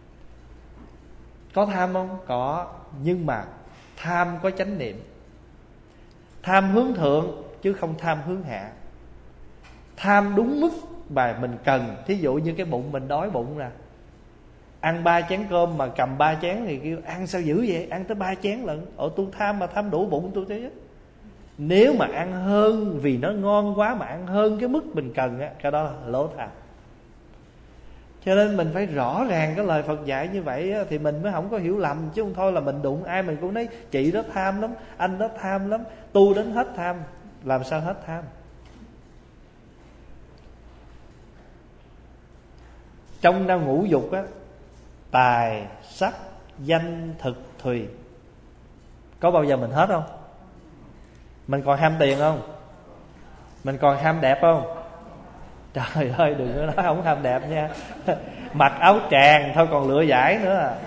Có tham không? Có. Nhưng mà tham có chánh niệm. Tham hướng thượng chứ không tham hướng hạ. Tham đúng mức mà mình cần. Thí dụ như cái bụng mình đói bụng nè, ăn 3 chén cơm mà cầm 3 chén thì kêu ăn sao dữ vậy, ăn tới 3 chén lận. Tôi tham mà tham đủ bụng tôi chứ. Nếu mà ăn hơn vì nó ngon quá, mà ăn hơn cái mức mình cần á, cái đó là lỗ tham. Cho nên mình phải rõ ràng cái lời Phật dạy như vậy á, thì mình mới không có hiểu lầm. Chứ không thôi là mình đụng ai mình cũng nói chị đó tham lắm, anh đó tham lắm, tu đến hết tham. Làm sao hết tham? Trong năm ngũ dục á, tài, sắc, danh, thực, thùy, có bao giờ mình hết không? Mình còn ham tiền không? Mình còn ham đẹp không? Trời ơi, đừng có nói không ham đẹp nha. Mặc áo tràng thôi còn lựa vải nữa à.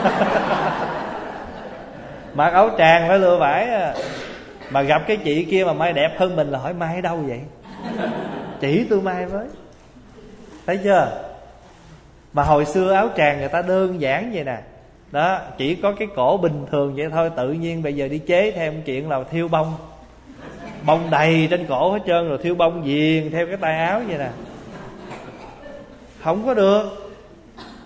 Mặc áo tràng phải lựa vải à. Mà gặp cái chị kia mà may đẹp hơn mình là hỏi may đâu vậy? Chỉ tôi may với. Thấy chưa? Mà hồi xưa áo tràng người ta đơn giản vậy nè. Đó, chỉ có cái cổ bình thường vậy thôi. Tự nhiên bây giờ đi chế thêm chuyện là thiêu bông. Bông đầy trên cổ hết trơn, rồi thiêu bông viền theo cái tay áo vậy nè. Không có được.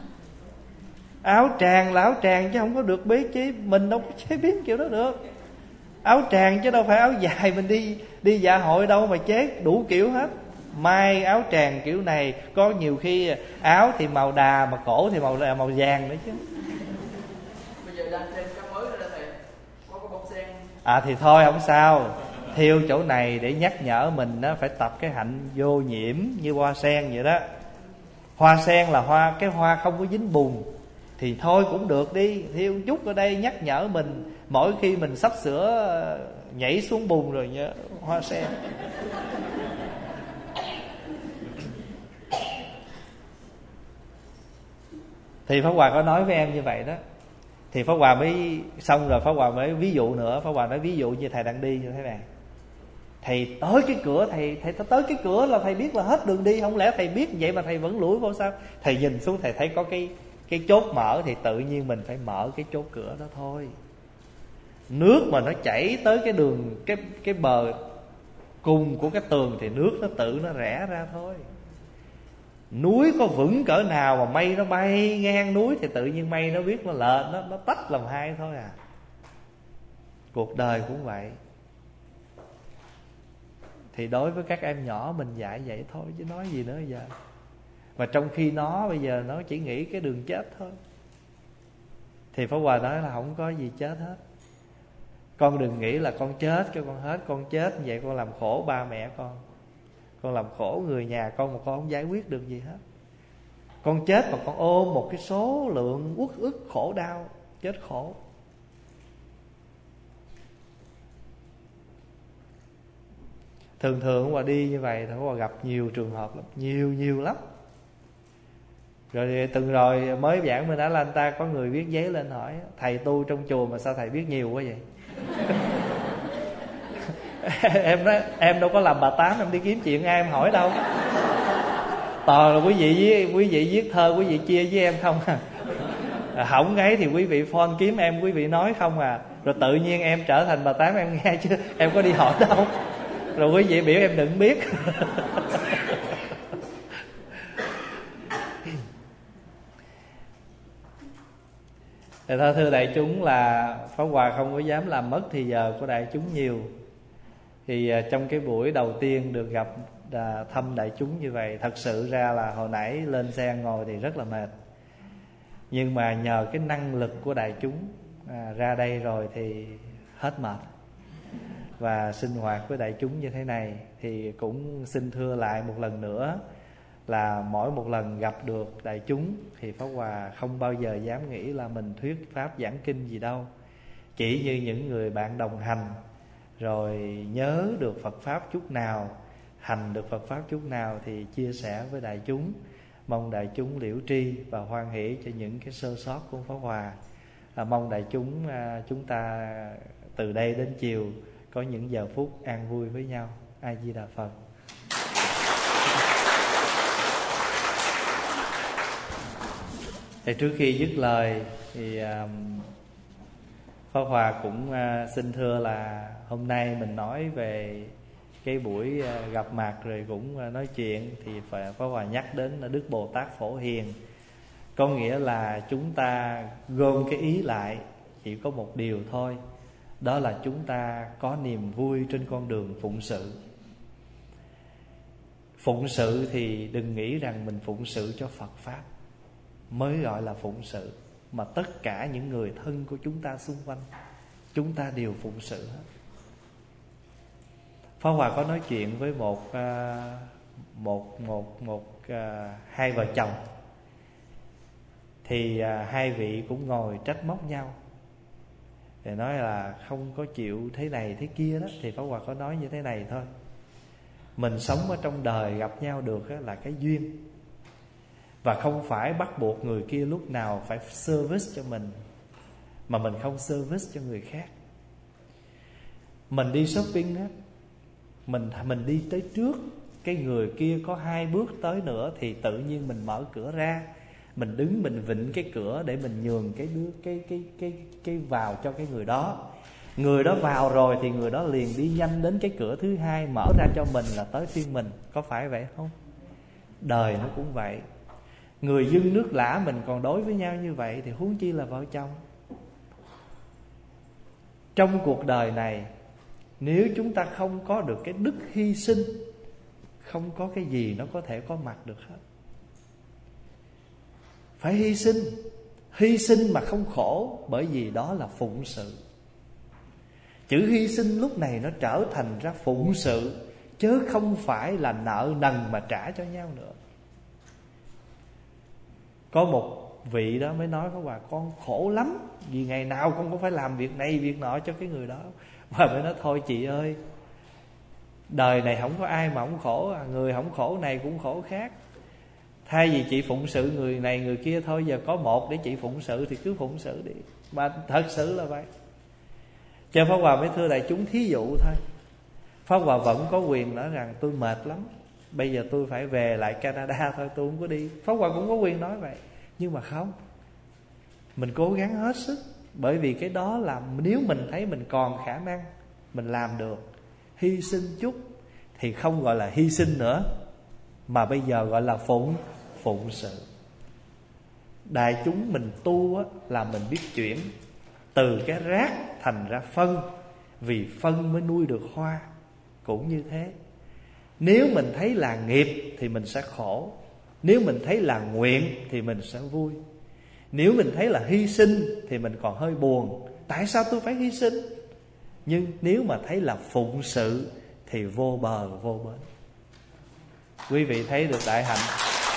Áo tràng là áo tràng chứ không có được bế chế. Mình đâu có chế biến kiểu đó được. Áo tràng chứ đâu phải áo dài mình đi dạ hội đâu mà chế đủ kiểu hết. Mai áo tràng kiểu này, có nhiều khi áo thì màu đà mà cổ thì màu vàng nữa chứ. Bây giờ đang thêm cái mới nữa thầy, có bông sen. Thì thôi không sao. Thiêu chỗ này để nhắc nhở mình á, phải tập cái hạnh vô nhiễm như hoa sen vậy đó. Hoa sen là cái hoa không có dính bùn, thì thôi cũng được đi. Thiêu chút ở đây nhắc nhở mình mỗi khi mình sắp sửa nhảy xuống bùn rồi nhớ hoa sen. Thì Pháp Hòa có nói với em như vậy đó. Thì Pháp Hòa mới xong rồi, Pháp Hòa mới ví dụ nữa. Pháp Hòa nói ví dụ như thầy đang đi như thế này. Thầy tới cái cửa, thầy tới cái cửa là thầy biết là hết đường đi. Không lẽ thầy biết vậy mà thầy vẫn lủi vô sao? Thầy nhìn xuống thầy thấy có cái chốt mở, thì tự nhiên mình phải mở cái chốt cửa đó thôi. Nước mà nó chảy tới cái đường, cái bờ cùng của cái tường thì nước nó tự nó rẽ ra thôi. Núi có vững cỡ nào mà mây nó bay ngang núi thì tự nhiên mây nó biết nó lệch, nó tách làm hai thôi à. Cuộc đời cũng vậy. Thì đối với các em nhỏ mình dạy vậy thôi chứ nói gì nữa giờ. Mà trong khi nó bây giờ nó chỉ nghĩ cái đường chết thôi. Thì Pháp Hòa nói là không có gì chết hết. Con đừng nghĩ là con chết cho con hết. Con chết vậy con làm khổ ba mẹ con làm khổ người nhà con mà con không giải quyết được gì hết. Con chết mà con ôm một cái số lượng uất ức khổ đau, chết khổ. Thường Hòa đi như vậy thì Hòa gặp nhiều trường hợp lắm, nhiều lắm. Rồi từng rồi mới giảng bên Á La Ta có người viết giấy lên hỏi: thầy tu trong chùa mà sao thầy biết nhiều quá vậy? Em nói em đâu có làm bà Tám em đi kiếm chuyện ai em hỏi đâu. Toàn là quý vị viết thơ quý vị chia với em không à. Hỏng ấy thì quý vị phone kiếm em, quý vị nói không à. Rồi tự nhiên em trở thành bà Tám em nghe chứ em có đi hỏi đâu. Rồi quý vị biểu em đừng biết. Thì thôi thưa đại chúng là Pháp Hòa không có dám làm mất thì giờ của đại chúng nhiều. Thì trong cái buổi đầu tiên được gặp thăm đại chúng như vậy, thật sự ra là hồi nãy lên xe ngồi thì rất là mệt. Nhưng mà nhờ cái năng lực của đại chúng ra đây rồi thì hết mệt. Và sinh hoạt với đại chúng như thế này thì cũng xin thưa lại một lần nữa là mỗi một lần gặp được đại chúng thì Pháp Hòa không bao giờ dám nghĩ là mình thuyết pháp giảng kinh gì đâu. Chỉ như những người bạn đồng hành, rồi nhớ được Phật Pháp chút nào, hành được Phật Pháp chút nào thì chia sẻ với đại chúng. Mong đại chúng liễu tri và hoan hỷ cho những cái sơ sót của Pháp Hòa. Mong đại chúng ta từ đây đến chiều có những giờ phút an vui với nhau. A Di Đà Phật. Thì trước khi dứt lời thì Pháp Hòa cũng xin thưa là hôm nay mình nói về cái buổi gặp mặt rồi cũng nói chuyện, thì Pháp Hòa nhắc đến là Đức Bồ Tát Phổ Hiền. Có nghĩa là chúng ta gom cái ý lại chỉ có một điều thôi, đó là chúng ta có niềm vui trên con đường phụng sự. Phụng sự thì đừng nghĩ rằng mình phụng sự cho Phật Pháp mới gọi là phụng sự, mà tất cả những người thân của chúng ta xung quanh chúng ta đều phụng sự hết. Pháp Hòa có nói chuyện với hai vợ chồng, thì hai vị cũng ngồi trách móc nhau, thì nói là không có chịu thế này thế kia đó. Thì Pháp Hòa có nói như thế này thôi: mình sống ở trong đời gặp nhau được là cái duyên, và không phải bắt buộc người kia lúc nào phải service cho mình mà mình không service cho người khác. Mình đi shopping á, mình đi tới trước, cái người kia có 2 bước tới nữa thì tự nhiên mình mở cửa ra, mình đứng mình vịn cái cửa để mình nhường cái vào cho cái người đó. Người đó vào rồi thì người đó liền đi nhanh đến cái cửa thứ 2 mở ra cho mình, là tới phiên mình. Có phải vậy không? Đời nó cũng vậy. người dưng nước lã mình còn đối với nhau như vậy, thì huống chi là vợ chồng. Trong cuộc đời này, nếu chúng ta không có được cái đức hy sinh, không có cái gì nó có thể có mặt được hết. Phải hy sinh. Hy sinh mà không khổ, bởi vì đó là phụng sự. Chữ hy sinh lúc này nó trở thành ra phụng sự, chứ không phải là nợ nần mà trả cho nhau nữa. Có một vị đó mới nói: Pháp Hòa, con khổ lắm, vì ngày nào con cũng phải làm việc này việc nọ cho cái người đó. Và mới nói: thôi chị ơi, đời này không có ai mà không khổ à. Người không khổ này cũng khổ khác. Thay vì chị phụng sự người này người kia, thôi giờ có một để chị phụng sự thì cứ phụng sự đi. Mà thật sự là vậy. Cho Pháp Hòa mới thưa đại chúng thí dụ thôi. Pháp Hòa vẫn có quyền nói rằng tôi mệt lắm, bây giờ tôi phải về lại Canada thôi, tôi không có đi. Pháp Hòa cũng có quyền nói vậy. Nhưng mà không, mình cố gắng hết sức. Bởi vì cái đó là nếu mình thấy mình còn khả năng, mình làm được, hy sinh chút thì không gọi là hy sinh nữa, mà bây giờ gọi là phụng sự. Đại chúng mình tu á, là mình biết chuyển từ cái rác thành ra phân, vì phân mới nuôi được hoa. Cũng như thế, nếu mình thấy là nghiệp thì mình sẽ khổ, nếu mình thấy là nguyện thì mình sẽ vui. Nếu mình thấy là hy sinh thì mình còn hơi buồn, tại sao tôi phải hy sinh? Nhưng nếu mà thấy là phụng sự thì vô bờ vô bến. Quý vị thấy được đại hạnh.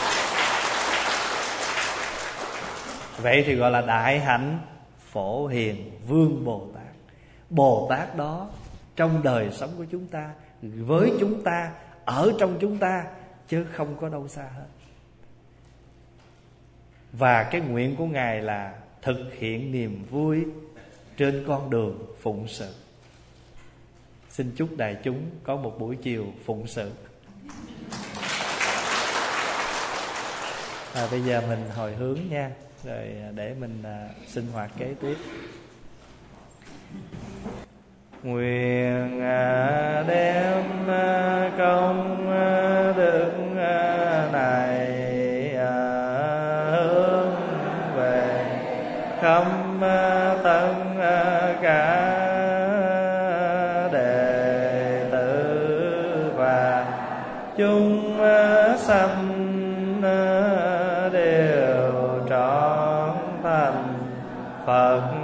Vậy thì gọi là đại hạnh Phổ Hiền Vương Bồ Tát. Bồ Tát đó trong đời sống của chúng ta, với chúng ta, ở trong chúng ta, chứ không có đâu xa hết. Và cái nguyện của Ngài là thực hiện niềm vui trên con đường phụng sự. Xin chúc đại chúng có một buổi chiều phụng sự. Bây giờ mình hồi hướng nha, rồi để mình sinh hoạt kế tiếp. Nguyện đem công đức này hướng về khắp tất cả đệ tử và chúng sanh đều trọn thành Phật